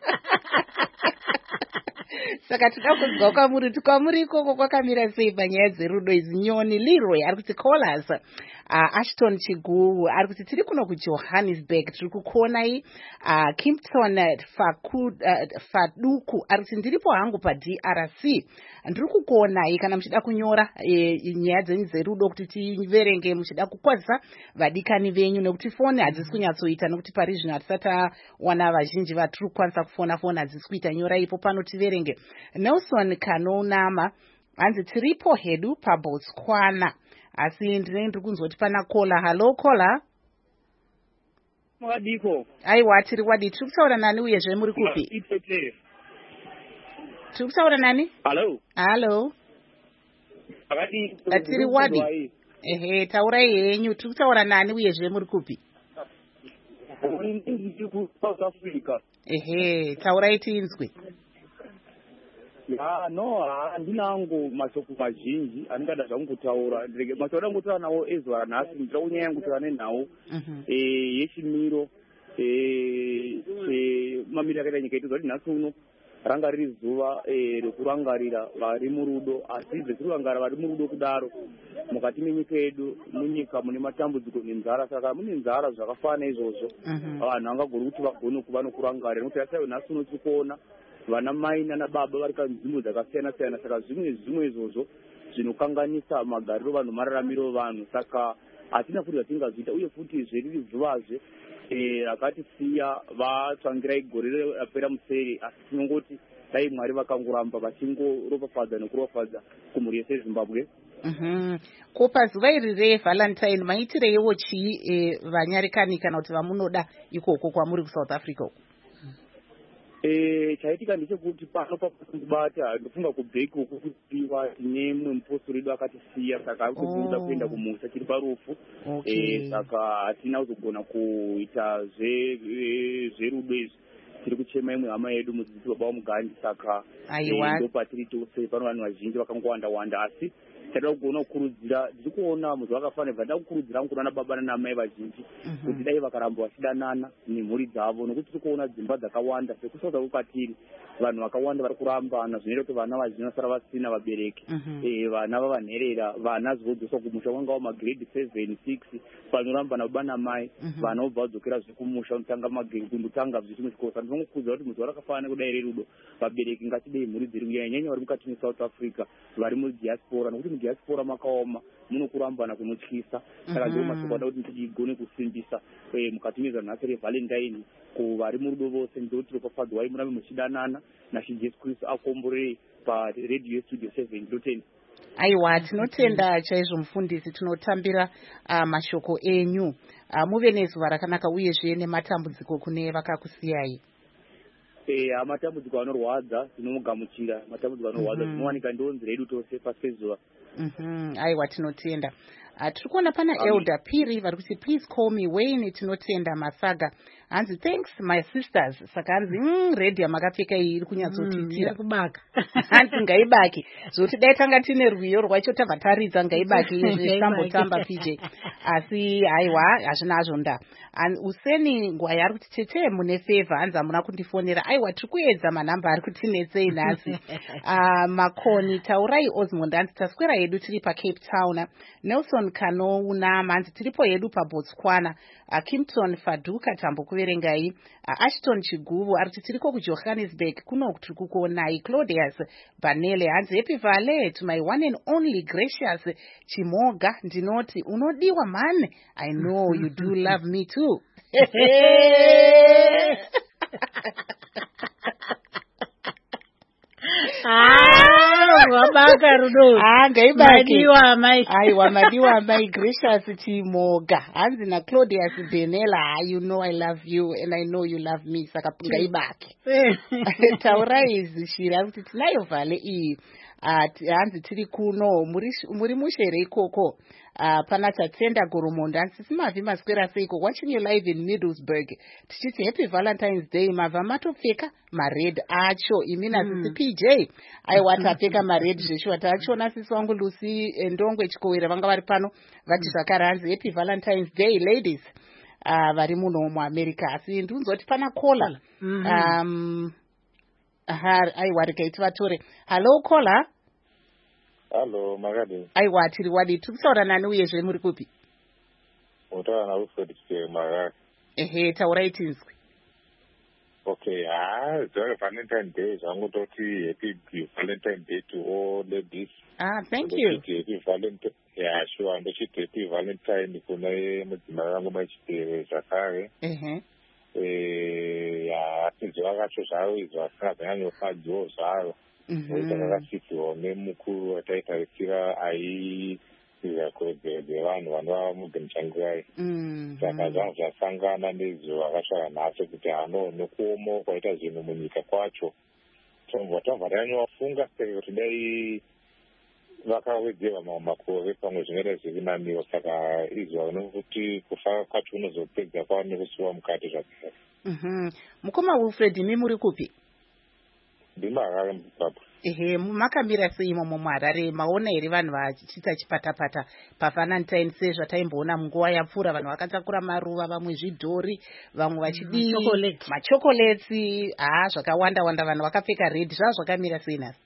Saka tida kunzwa kwamuri kuti kwamuri ikoko kwakamira sei panyaya dzerudo idzi. Nyoni Leroy ari kuti call us. Ashton Chiguru ari kuti tiri kuno kuJohannesburg tiri kukonai. Kimpton Faduku ari kuti ndiripo hangu paDRC ndiri kukonai kana muchida kunyora nyaya dzenyu dzerudo kuti tiverenge muchida kukwazisa vadikani venyu nekuti foni hadzisi kunyatsoita nekuti parizvino hatisati wana vazhinji vatiri kukwanisa kufona hadzisi kuita nyora ipo pano tiverenge. Nelson Kanonama hanzi tiripo hedu paBotswana asi ndiri kunzwa kuti pana kola. Hello kola. Mwadiko. Aiwa tiri wadi. Tiri kutaura nani uyezve muri kupi? Tiri kutaura nani? Hello. Tiri wadi. Taurai henyu. Tiri kutaura nani uyezve muri kupi? South Africa. Taurai tinzwe. Handinango mashoko mazhinji andingada zvangu kutaura. Mashoko andangutaura nawo ezuva ranhasi ndira kunyanya yangu kutaura nenawo yechimiro mamiriro akaita nyika yedu kuti nhasi uno ranga riri zuva rekurangarira vari murudo, asi tiri kurangarira vari murudo kudaro mukati menyika yedu munyika mune matambudziko nenzara. Saka mune nzara zvakafana izvozvo vanhu vangagori kuti vagone kuva nokurangarira nokuti asaiwo nhasi uno tiri kuona vana mai nana baba vari kanzvimbo dzakasiyana siyana. Saka zvimwe izvozvo zvinokanganisa magariro vanhu mararamiro vanhu. Saka hatina futi zvatingazviita, uye futi zveriri dzuvazve rakatisiya vaTsvangirai gore rapera museri, asi tinongoti dai Mwari vakangoramba vachingoropafadza nekuropafadza kumhuri yese yeZimbabwe. Ko pazuva iri reValentine maitireiwo chii vanyarikani kana kuti vamunoda ikoko kwamuri kuSouth Africa uko? Chaitika ndechekuti pano pakubata ndofunga kubheki ukupiwa tine mumwe mupostori wedu akatisiya, saka ari kubuda kuenda kumusa chiri parufu. Saka hatina kuzogona kuita zverudo izvi. Tiri kuchema imwe hama yedu mudzidzisi baba vaMugandi. Saka ndo patiri tose pano vanhu vazhinji vakangowanda wanda, asi tatoda kugona kukurudzira ndiri kuona munhu wakafanirwa ndada kukurudzira mukurana baba nanamai vazhinji kuti dai vakaramba vachidanana nemhuri dzavo, nokuti tiri kuona dzimba dzakawanda sekusouth kwatiri vanhu vakawanda vari kurambana zvinoita kuti vana vazhinji vasara vasina vabereki, vana vavanherera, vana zvodzoswa kumusha kwanga wamagrade 7 6 panorambana baba namai, vana vobva vadzokera zvekumusha kundotanga zvichimwe chikosa. Ndinongokudza kuti munhu warakafanira kudai rerudo vabereki ngatidei mhuri dziri kunyanya vari mukati meSouth Africa vari mudiaspora, nokuti mudiaspora makaoma munokurambana kunotyisa. Saka ndio mashoko ada kuti ndigone kusimbisa mukati mezvanhasi revalentine kuvari murudo vose ndoti ropafadzwai murambe muchidanana naShe Jesu Kristu akomborei paRadio Studio 7 aiwa tinotenda chaizvo mufundisi, tinotambira mashoko enyu, muve nezuva rakanaka uyezve nematambudziko kune vakakusiyai. Matambudziko anorwadza tinomugamuchira, matambudziko anorwadza tinowanika ndonzira yedu tose pasi pezuva. Aiwa tinotenda. Tiri kuona pana Elder Piri vari kuti please call me Wayne. Tinotenda Masaga hanzi thanks my sisters. Saka hanzi ready yamakapfeka iyi iri kunyatsotitira kubaka hanzi ngaibaki zoti dai tanga tine rwiyo rwacho tabva taridza ngaibaki zvesambotamba PJ asi aiwa hazvina hazvo nda. Useni Ngwaya ari kuti tete mune favor hanzi hamuna kundifonera. Aiwa tiri kuedza manhamba ari kutinetsei nhasi. Makoni taurai Osmond hanzi taswera yedu tiri paCape Town. Nelson Kanouna hanzi tiripo yedu paBotswana. Kimpton Faduka tambo kuverengai. Ashton Chiguvu ari kuti tiriko kuJohannesburg kuno tiri kukuonai. Claudius Banele hanzi happy vale to my one and only gracious Chimoga. Ndinoti unodiwa man, I know you do love me too. Wabaka rudo madiwa mai aiwa madiwa mai gracious Chimoga hanzi na Claudius Benela, you know I love you and I know you love me, saka ngaibaki. Taurai Zishira kuti tinayo vale iyi hanzi tiri kuno muri mushere ikoko. Pana Tatenda Goromonda hanzi simavi maswera seiko watching you live in Middlesbrough. Tichiti happy Valentine's Day. Mava matopfeka mared acho imina sisi PJ aiwatapfeka mared zveshu watachona sisi wangu Lucy Ndongwe Chikowera vanga vari pano vati zvakare hanzi happy Valentine's Day ladies. Vari muno muAmerica asi ndunzoti pana kola. Aiwa rekaiti vatore. Hello kola. Hello, Magadi. Aiwa tiri wadi tikusaura nani uyezve muri kupi? Utaura na Wilfred Magadi. Ehe, taurai tinzwi. Okay, zuva Valentine Day zvangototi happy Valentine Day to all ladies. Thank you. Happy Valentine. Yeah, sure. Ndochiti happy Valentine kune mudzimai vangu machipere zvakare. Zuva racho zvaro izvo asina zvanyanyofadzwo zvaro. Takakasidzwa nemukuru wataitarisira aiziza vanhu vanova mugamuchangurai. Saka zvangu zvasangana nezuva rakasvara nhasi kuti nokuoma kwaita zvinhu munyika kwacho tabva tanyawafunga kuti dai vakawedzera mamwe makore pamwe zvingaita zvirinaniwa. Saka izuva nokuti kufa kwacho unozopedza kwava nekusiwa mukati zvakare. Mukoma Wilfred imi muri kupi? NdimuHarare muZimbabwe. Ehe, makamira sei imomo muHarare? Maona here vanhu vachiita chipatapata paValentine sezvataimboona munguva yapfuura vanhu vakatakura maruva, vamwe zvidhori, vamwe vachidii machokoletsi, zvakawanda wanda vanhu vakapfeka red. Zvazvakamira sei nhasi?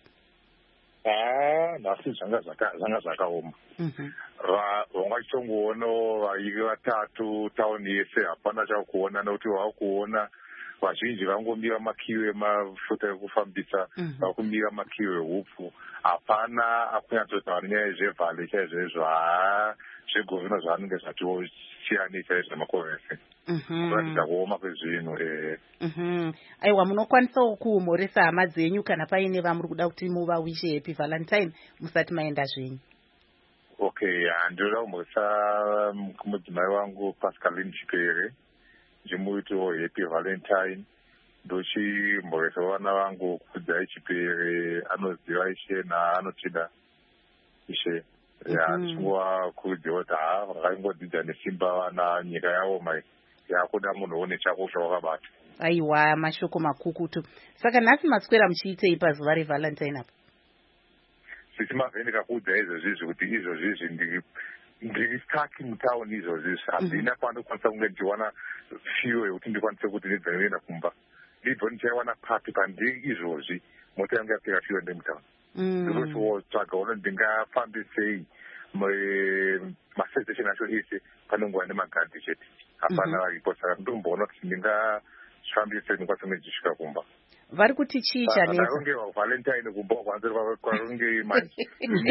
Nhasi zvanga zvakaoma. Vangachitongoonawo vairi vatatu tauni yese hapana chakuona nokuti vakuona vazhinji vangomira makiwe emafuta ekufambisa, vakumira makiwe hupfu. Hapana akunyatsotaura nyaya zvevhale chaizvezvo zvegovhina zvaanenge zvatichiyani chaizvo makovhese. Kuratidza kuoma kwezvinhu. Aiwa, munokwanisawo kuhumoresa hama dzenyu kana paine vamuri kuda kuti muvawishe happy Valentine musati maenda zvenyu? Okay, ndinoda kumhoresa mudzimai wangu Pascaline Chipere ndimuitiwo happy Valentine. Ndochimhoresa vana vangu Kudzai Chipere, anoziva Ishe naanotida Ishe. Ndichingavakurudzira kuti vakangodzidza nesimba vana nyika yavo mai yakuda munhu one chako chawakabata. Aiwa, mashoko makukutu. Saka nhasi maswera muchiitei pazuva reValentine apa? sichimavheni kakudza izvozvizvi kuti izvozvizvi ndiri mutauni izvozvizvi handina kwandokwanisa kunge ndichiwana fiyo yekuti ndikwanise kuti ndidzoenda kumba. Ndibvo ndichaiwana papi pandiri izvozvi mota yangu yapera fiyo ndemutauni. Ndochotsvaga uno ndingafambe sei masensation acho ese panongova nemagadhi chete hapana varipo, saka ndomboona kuti ndingafambise ndikwanise ndichisvika kumba. Vari kuti chii chanesa? Ndarongewa Valentine kumba kwanze kwaronge manje.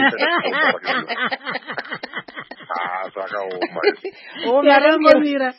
Zvakaoma. Yarongomira.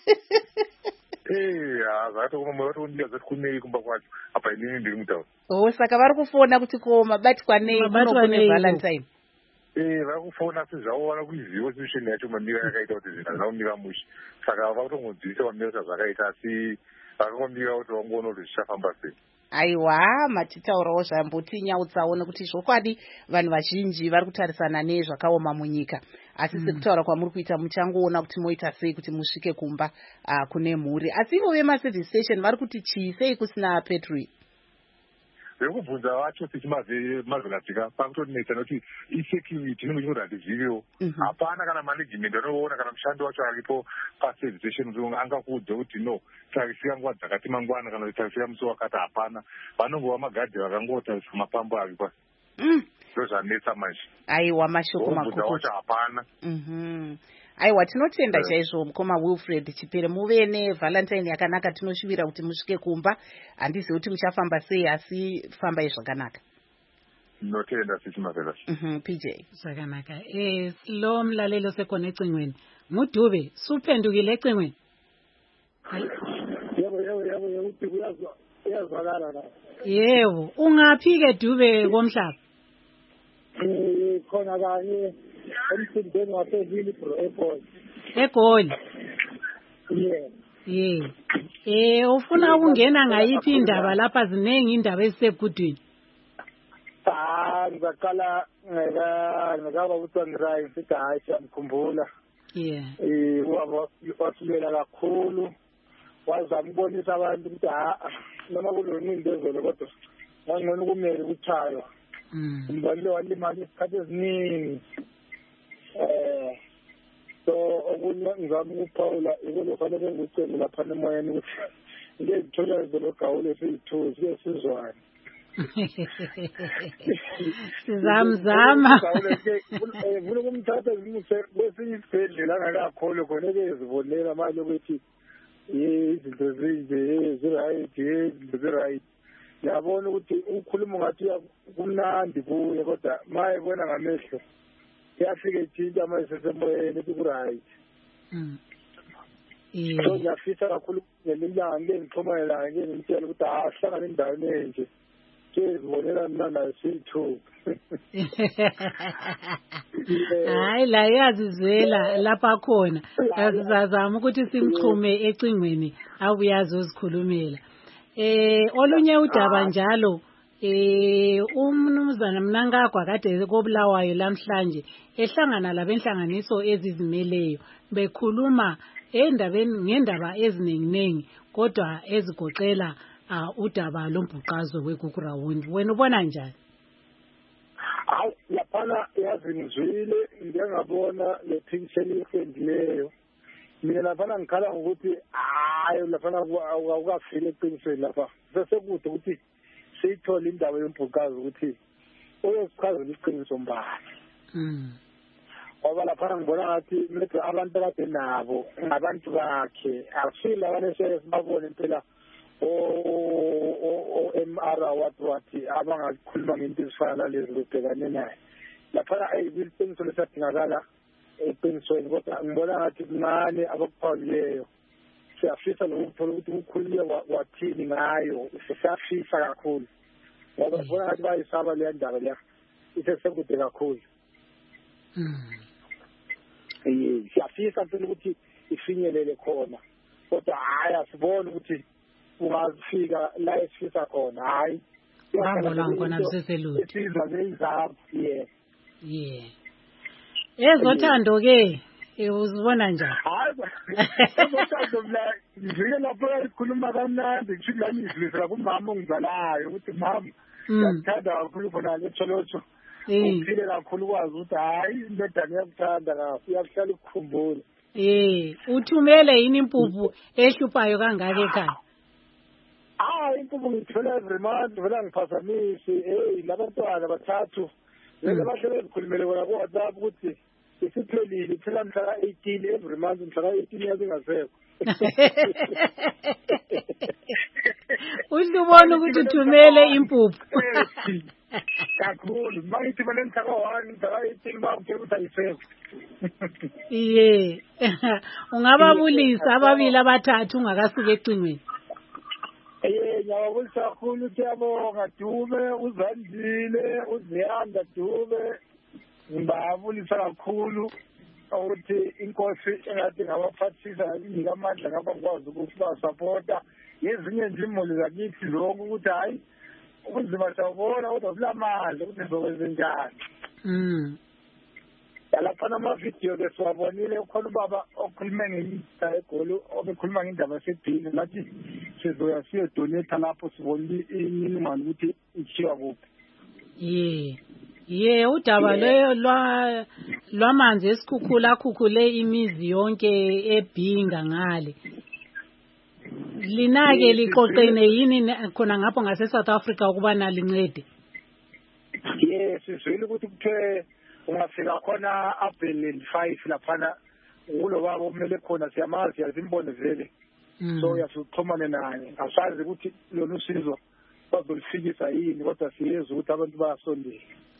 Zvakatokoma vatoniya zati kunei kumba kwacho apa inini ndiri mutauni. Saka vari kufona kuti ko mabatirwa nei kune Valentine. Vari kufona asi zvavoona kuiziva situation yacho mamira yakaita kuti zvinhu zvinomira mushe. Saka vakutongodzivisa mamira zvakaita asi vakangomira kuti vangoona kuti zvichafamba sei. Aiwa, matitaurawo zvambotinyautsawo nekuti zvokwadi vanhu vazhinji vari kutarisana nezvakaoma munyika. Asi sekutaura kwamuri kuita muchangoona kuti moita sei kuti musvike kumba kune mhuri. Asi ivo vemaservice station vari kuti chii sei kusina petrol? Vekubvunza vacho tichimazonasvika pakutonetsa nokuti isecurity inenge ichingoti handizviviwo. Hapana kana management anoona kana mushandi wacho aripo paservice station angakuudza kuti no tarisira nguva dzakati mangwana kana kuti tarisira musi wakati. Hapana, vanongova magadhi vakangotariswa mapambo aripo. Ndozvanetsa manje. Aiwa, mashoko makuru wacho hapana. Aiwa, tinotenda chaizvo mukoma Wilfred Chipere. Muve neValentine yakanaka, tinoshuvira kuti musvike kumba. Handizivi kuti muchafamba sei asi fambai zvakanaka. Notenda sichimavela. PJ. Zvakanaka. Lo mlalelo sekona ecingweni. Mudube, suphendukile ecingweni. Yebo, uthi uyazwakala la. Yebo, ungaphi ke Dube komhlaba? Khona kanye emsindeni waseHillbrow Airport. eGoli. Ufuna ukungena ngayiphi indaba lapha? Zinengi indaba ezisegudwini. Ngaqala ngaba uTwangirai sithi hayi siyamkhumbula. Wasulela kakhulu, wazama ukubonisa abantu ukuthi noma kulonini bezolo kodwa ngangcono kumele kuthaywa. Mbali walimala isikhathi esiningi. So okunye ngizama ukuphawula ikolo fanele ngicela lapha emoyeni ukuthi ngezithola izologawule siyithuzi ke sizwane. Sizamzama. Vula kumthatha ngimuse kwesinye isibhedlela angakakholo khona bezibonela manje ukuthi izinto zinje ziright. Yabona ukuthi ukhuluma ngathi kumnandi kuye kodwa maye bona ngamehlo yafika itshintsha manje sesemoyeni ukuthi kuright. So ngiyafisa kakhulu ngelilanga ngengixhumayela ngengimtshela ukuthi ahlangane endaweni enje sezibonela mina nayo siyithuka. Hayi la yazizwela lapha khona sizazama ukuthi simxhume ecingweni abuyazi uzikhulumela. Olunye udaba njalo umnumzana Mnangagwa kade kobulawayo lamhlanje ehlangana labenhlanganiso ezizimeleyo bekhuluma ngendaba eziningi kodwa ezigoqela udaba lombhuqazo weGugurawundi. Wena ubona njani? Hayi laphana yazingizwile ngiyangabona le picture efendileyo. Mina laphana ngikhala ngokuthi hayi laphana awukafile eqinisweni lapha. Sesekude ukuthi siyithola indaba yombhuqazo ukuthi uyosichazela iqiniso mbani. Ngoba laphana ngibona ngathi manje abantu kade nabo ngabantu bakhe akusile abaneshe sibabone impela MR wathi abangakhuluma ngento ezifana nalezi ubhekane naye. Laphana iqiniso lesadingakala eqinisweni kodwa ngibona ngathi kuncane abakuphawuleyo. Siyafisa lokuthola ukuthi ukhulume wathini ngayo, siyafisa kakhulu. Ngoba ngibona ngathi bayisaba le ndaba leya isesekude kakhulu. Siyafisa phela ukuthi ifinyelele khona kodwa hayi asibone ukuthi ungazifika la esifisa khona. Hayi ngabona ngona kuseselude sizwa ngezaphu. Ezothando ke uzibona njani? Hayi ezothando mina ngike lapho ikhuluma kamnandi ngisho la ngizwisa kumama ongizalayo ukuthi mama ngiyakthanda kakhulu khona le Tholotho uphile kakhulu kwazi ukuthi hayi indodana yakuthanda kahle uyakuhlala ukukhumbula. Uthumele yini impuphu ehluphayo kangaka ekhaya? Impuphu ngithola every month vela ngiphazamise labantwana bathathu vele bahle bezikhulumele bona ku-WhatsApp ukuthi isiphelile phela mhla ka-18 every month mhla ka-18 yazingasekho. Uhle ubone ukuthi uthumele impuphu kakhulu mangithi mina mhla ka-1 mhla ka-18 bakutshela ukuthi ayisekho. Ungababulisa ababili abathathu ungakasuki ecingweni. Ngiyababulisa kakhulu ukuthi yabonga Dube, uZandile, uZiyanda Dube. Ngibabulisa kakhulu ukuthi inkosi engathi ngabaphathisa inika amandla ngaba ngikwazi ukuthi basupporta yezinye nje imuli zakithi lokhu ukuthi hayi ubunzima siyabona kodwa kulamandla ukuthi sizokwenza njani. Yalaphana amavidiyo ke siwabonile ukhona ubaba okhuluma ngenyisa egoli obekhuluma ngendaba yasebhini lathi sizoya siyodonetha lapho sibone imininingwane ukuthi ishiwa kuphi. Udaba leyo lwamanzi esikhukhula khukhule imizi yonke eBhinga ngale. Linake liqoqene yini khona ngapho ngase South Africa ukuba nalincede? Sizwile ukuthi kuthe ungafika khona Abelland 5 laphana kulo baba omele khona siyamazi yazimbone vele. So uyasuxhumana naye. Asazi ukuthi lona usizo bazolifikisa yini kodwa siyezwe ukuthi abantu bayasondela.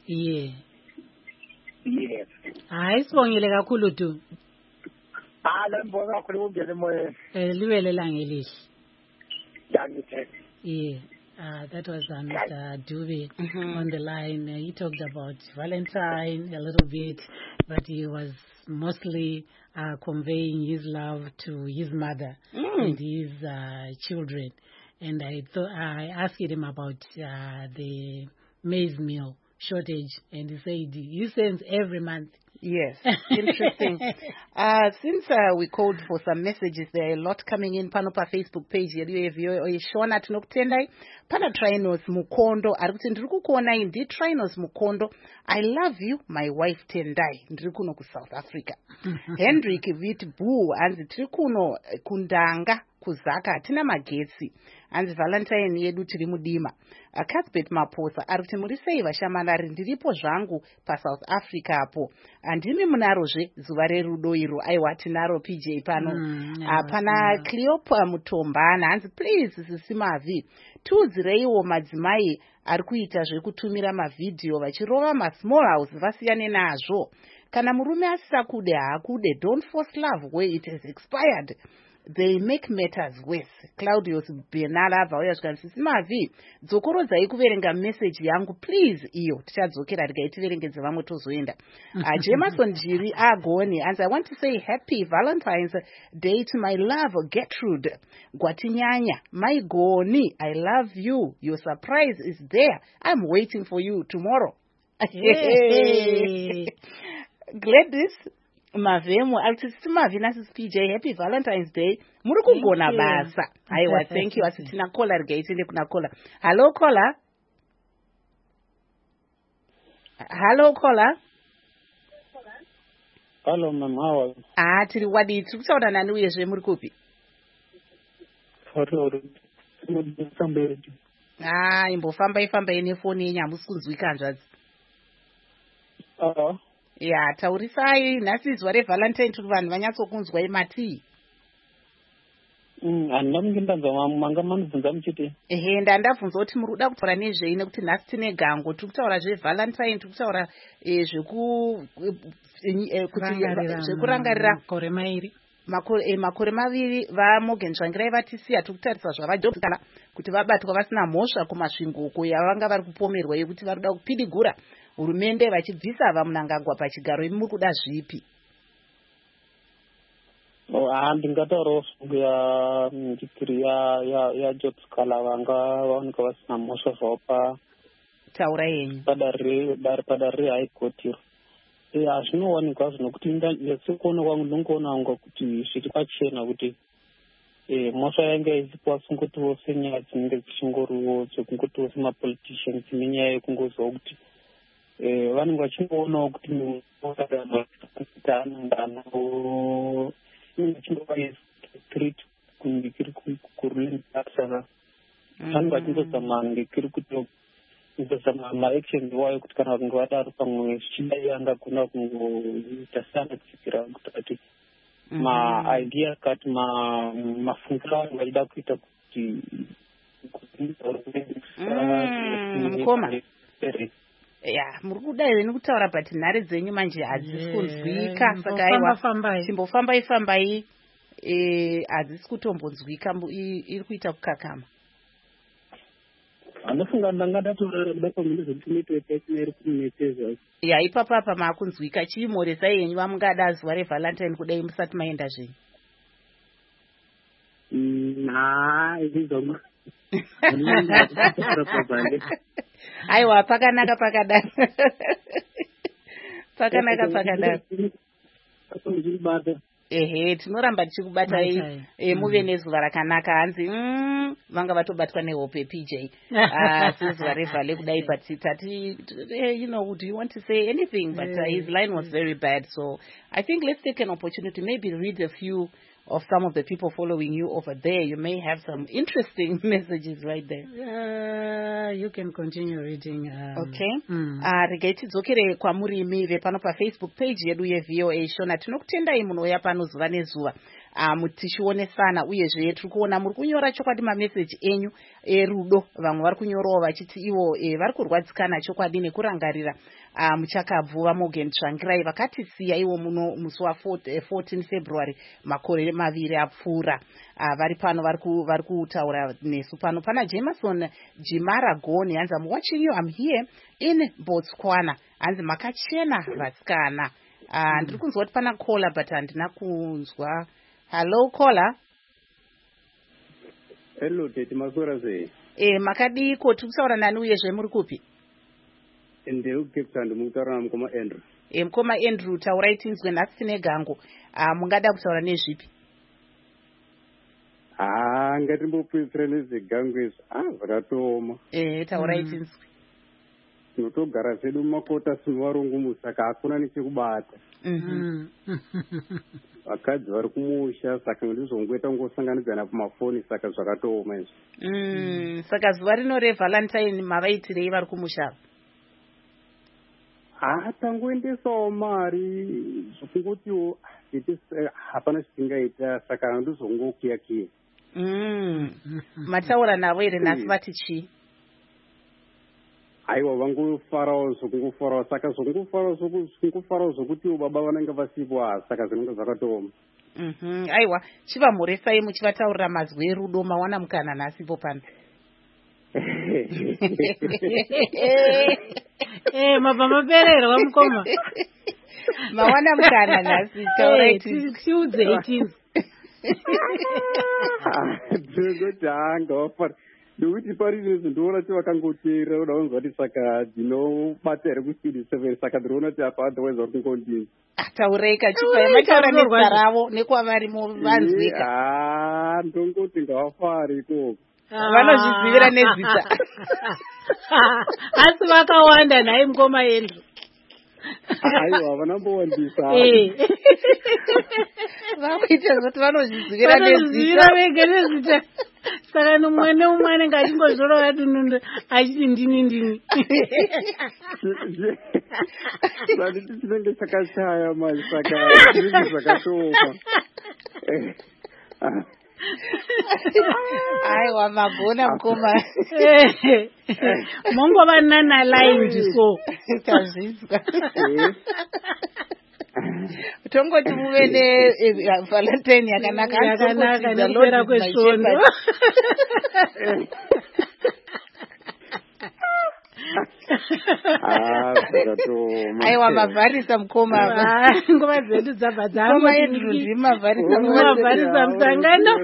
Hayi sibongile kakhulu tu. La mbonga kakhulu ungene emoyeni. Libe lelanga elihle. Ngiyangithe. That was Mr. Dube on the line. He talked about Valentine a little bit, but he was mostly conveying his love to his mother and his children. And I asked him about the maize meal shortage, and he said he sends every month. Yes, interesting. Since we called for some messages, there are a lot coming in. Panopa Facebook page Shona tinokutendai pana Trinos Mukondo arikuti ndiri kukuona indi Trinos Mukondo. I love you, my wife Tendai. Ndiri kuno ku South Africa. Hendrik Vitbu anzi tiri kuno kundanga kuzaka tina magetsi anzi Valentine yedu tiri mudima. Cuthbert Maposa arikuti muri sei vashamanari ndiripo zvangu pa South Africa apo andimi munarozve zuva rerudo iro aiwa tinaro PJ pano pana Cleopa Mutombana hanzi please sisimavi tiudzireiwo madzimai ari kuita zvekutumira mavidhiyo vachirova masmall house vasiyane nazvo. Kana murume asisakude haakude, don't force love where it has expired. They make matters worse. Claudius Benala vauya zvikanzisimavi dzokorodzai kuverenga message yangu please. Iyo tichadzokera tigaitiverengedze vamwe tozoenda. Jameson Jiri Agoni and I want to say happy Valentine's Day to my love Gertrude Gwatinyanya. My Goni, I love you. Your surprise is there. I'm waiting for you tomorrow. Gladys Mavemo altisima vinasis PJ happy Valentine's Day. Muri kugona basa. Aiwa thank you asitina caller rigaitinde kuna caller. Hello caller. Hello caller. Hello ma'am, how are you? Tiri wadi tikutaura nani uyezve muri kupi? Imbofambai nefoni yenyu hamusinzwi kanzvadzi. Ya taurisai nhasi zuva revalentine tiri vanhu vanyatsokunzwai matii. Handina kundanzwa manga manibvunza muchiti. Ndandabvunza kuti muri kuda kutaura nezvei nekuti nhasi tine gango tiri kutaura zvevalentine tiri kutaura zvekurangarira makore maviri vaMorgan Tsvangirai vatisiya tiri kutarisa zvavajobsana kuti vabatwa vasina mhosva kumasvingo uko yavanga vari kupomerwa yekuti vari kuda kupidigura hurumende vachibvisa vaMnangagwa pachigaro. Imi muri kuda zvipi? Ndingataurawo fungu yachitiri yajobskala vanga vaoneka vasina mhosva zvavo taura yenyu padare rehigh court iro. Hazvinowanikwa zvinokuti ndesikuona kwangu ndingoona kunga kuti zviri pachena kuti mhosva yanga isipo asingotiwo senyaya dzinenge dzichingoriwo dzokungotiwo semapoliticians nenyaya yekungozwa kuti vanenge vachingoonawo kuti ananganawo inenge chingova street kunge kiri kuruling saka vanenge vachingozama ngekiri kuti kuzozama maactions wayo kuti kana vakunge vadaro pamwe zvichidai angagona kungoita seanotsikira kuti maidea kati mafungiro avanhu vachida kuita kuti mukoma muri kudai veni kutaura but nhare dzenyu manje hadzisi kunzwika saka aiwa chimbofambai hadzisi kutombonzwika iri kuita kukakama. anofunga ndanga ndatorara kuda pamwe zvokuti network yacho iri kunetedza ipapapa maakunzwika chiimoresai yenyu vamungada zuva revalentine kudai musati maenda zvenyu. Aiwa pakanaka pakadaro ehe tinoramba tichikubatai muve nezuva rakanaka. Hanzi vanga vatobatwa nehope PJ sezuva revhale kudai but tati do you want to say anything but his line was very bad, so I think let's take an opportunity, maybe read a few of some of the people following you over there. You may have some interesting messages right there. You can continue reading. Okay. Regai tidzokere kwamuri mire pano paFacebook page yedu yeVOA Shona. Tinokutendai munouya pano zuva nezuva tichionesana uyezve tiri kuona muri kunyora chokwadi mameseji enyu erudo. Vamwe vari kunyorawo vachiti ivo vari kurwadzikana chokwadi nekurangarira muchakabvuva Morgan Tsvangirai vakatisiya ivo muno musi wa14 February makore maviri apfuura. Vari pano vari kutaura nesu pano. Pana Jameson Jimaragoni hanzi I'm watching you, I'm here in Botswana. Hanzi makachena vasikana. Ndiri kunzwa kuti pana caller but handina kunzwa. Hello caller. Hello tete masora sei? Makadiko tiri kutaura nani uyezve muri kupi? Ndiri kuCape Town mukutaura namukoma Andrew. Mukoma Andrew taurai tinzwe nhasi tine gango. Mungada kutaura nezvipi? Ngatimbopedzera nezvegango izvi. Zvakatooma. Taurai tinzwe. Tinotogara sedu mumakota sinovarungumu saka hakuna nechekubata. Vakadzi vari kumusha saka ndizongoita ngosanganidzana pamafoni saka zvakatooma izvi. Saka zuva rino revalentine mavaitirei vari kumusha? Tangoendesawo mari zvokungotiwo hapana zvitingaita saka ndizongokiyakiya. Mataura navo here nhasi vati chii? Aiwa vangofarawo zvokungofarawo saka zvokungofarawo zvokutiwo baba vanenge vasipo saka zvinenge zvakatooma. Aiwa chivamhoresai muchivataurira mazwi erudo mawana mukana nhasipo pano. Mabva mapererwa mukoma. Mawana mukana nhasi taurai tiudzei tinzi. Ndingoti ngawafara ndokuti pari nezvo ndoona kuti vakangoteera uda kunzwa kuti saka ndinobata here kustudio 7 saka ndiriona kuti apa otherwise vari kungondinzi. Taureka chipai mataura nezita ravo nekwavarimo vanzwika. Ndongoti ngawafari ikoko. Vanozvizivira nezita. Asi vakawanda nhai mukoma Andrew. Aiwa vanambowandisa. Vakuita kuti vanozvizivira nezita. Saka nomumwe neumwe anenge achingozvora ati achiti ndini. Vanditi chinenge chakashaya manje saka zvinenge zvakatooma. Aiwa magona mukoma. Mongova nana line so. Tazvizwa. Tongoti muve nevalentine yakanaka nekupera kwesvondo. Aiwa mavharisa mukoma. Nguva dzedu dzabva mavharisa musangano.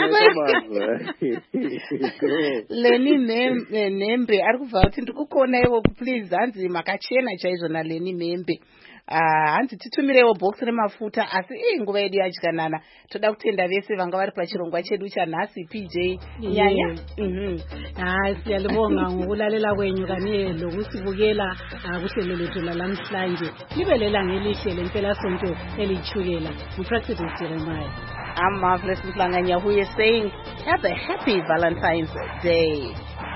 Leni Nhembe ari kubva kuti ndikukonaiwo please hanzi makachena chaizvo naLeni Nhembe. hanzi titumirewo bhokisi remafuta asi nguva yedu yadyanana. Toda kutenda vese vanga vari pachirongwa chedu chanhasi. PJ Nyanya. Siyalibonga ngokulalela kwenyu kanye lokusibukela kuhlelo lethu lalamhlanje. Libe lelanga elihle lempelasonto elichukela. President Jeremiah. I'm Marvelous Mhlanganya, who is saying have a happy Valentine's Day.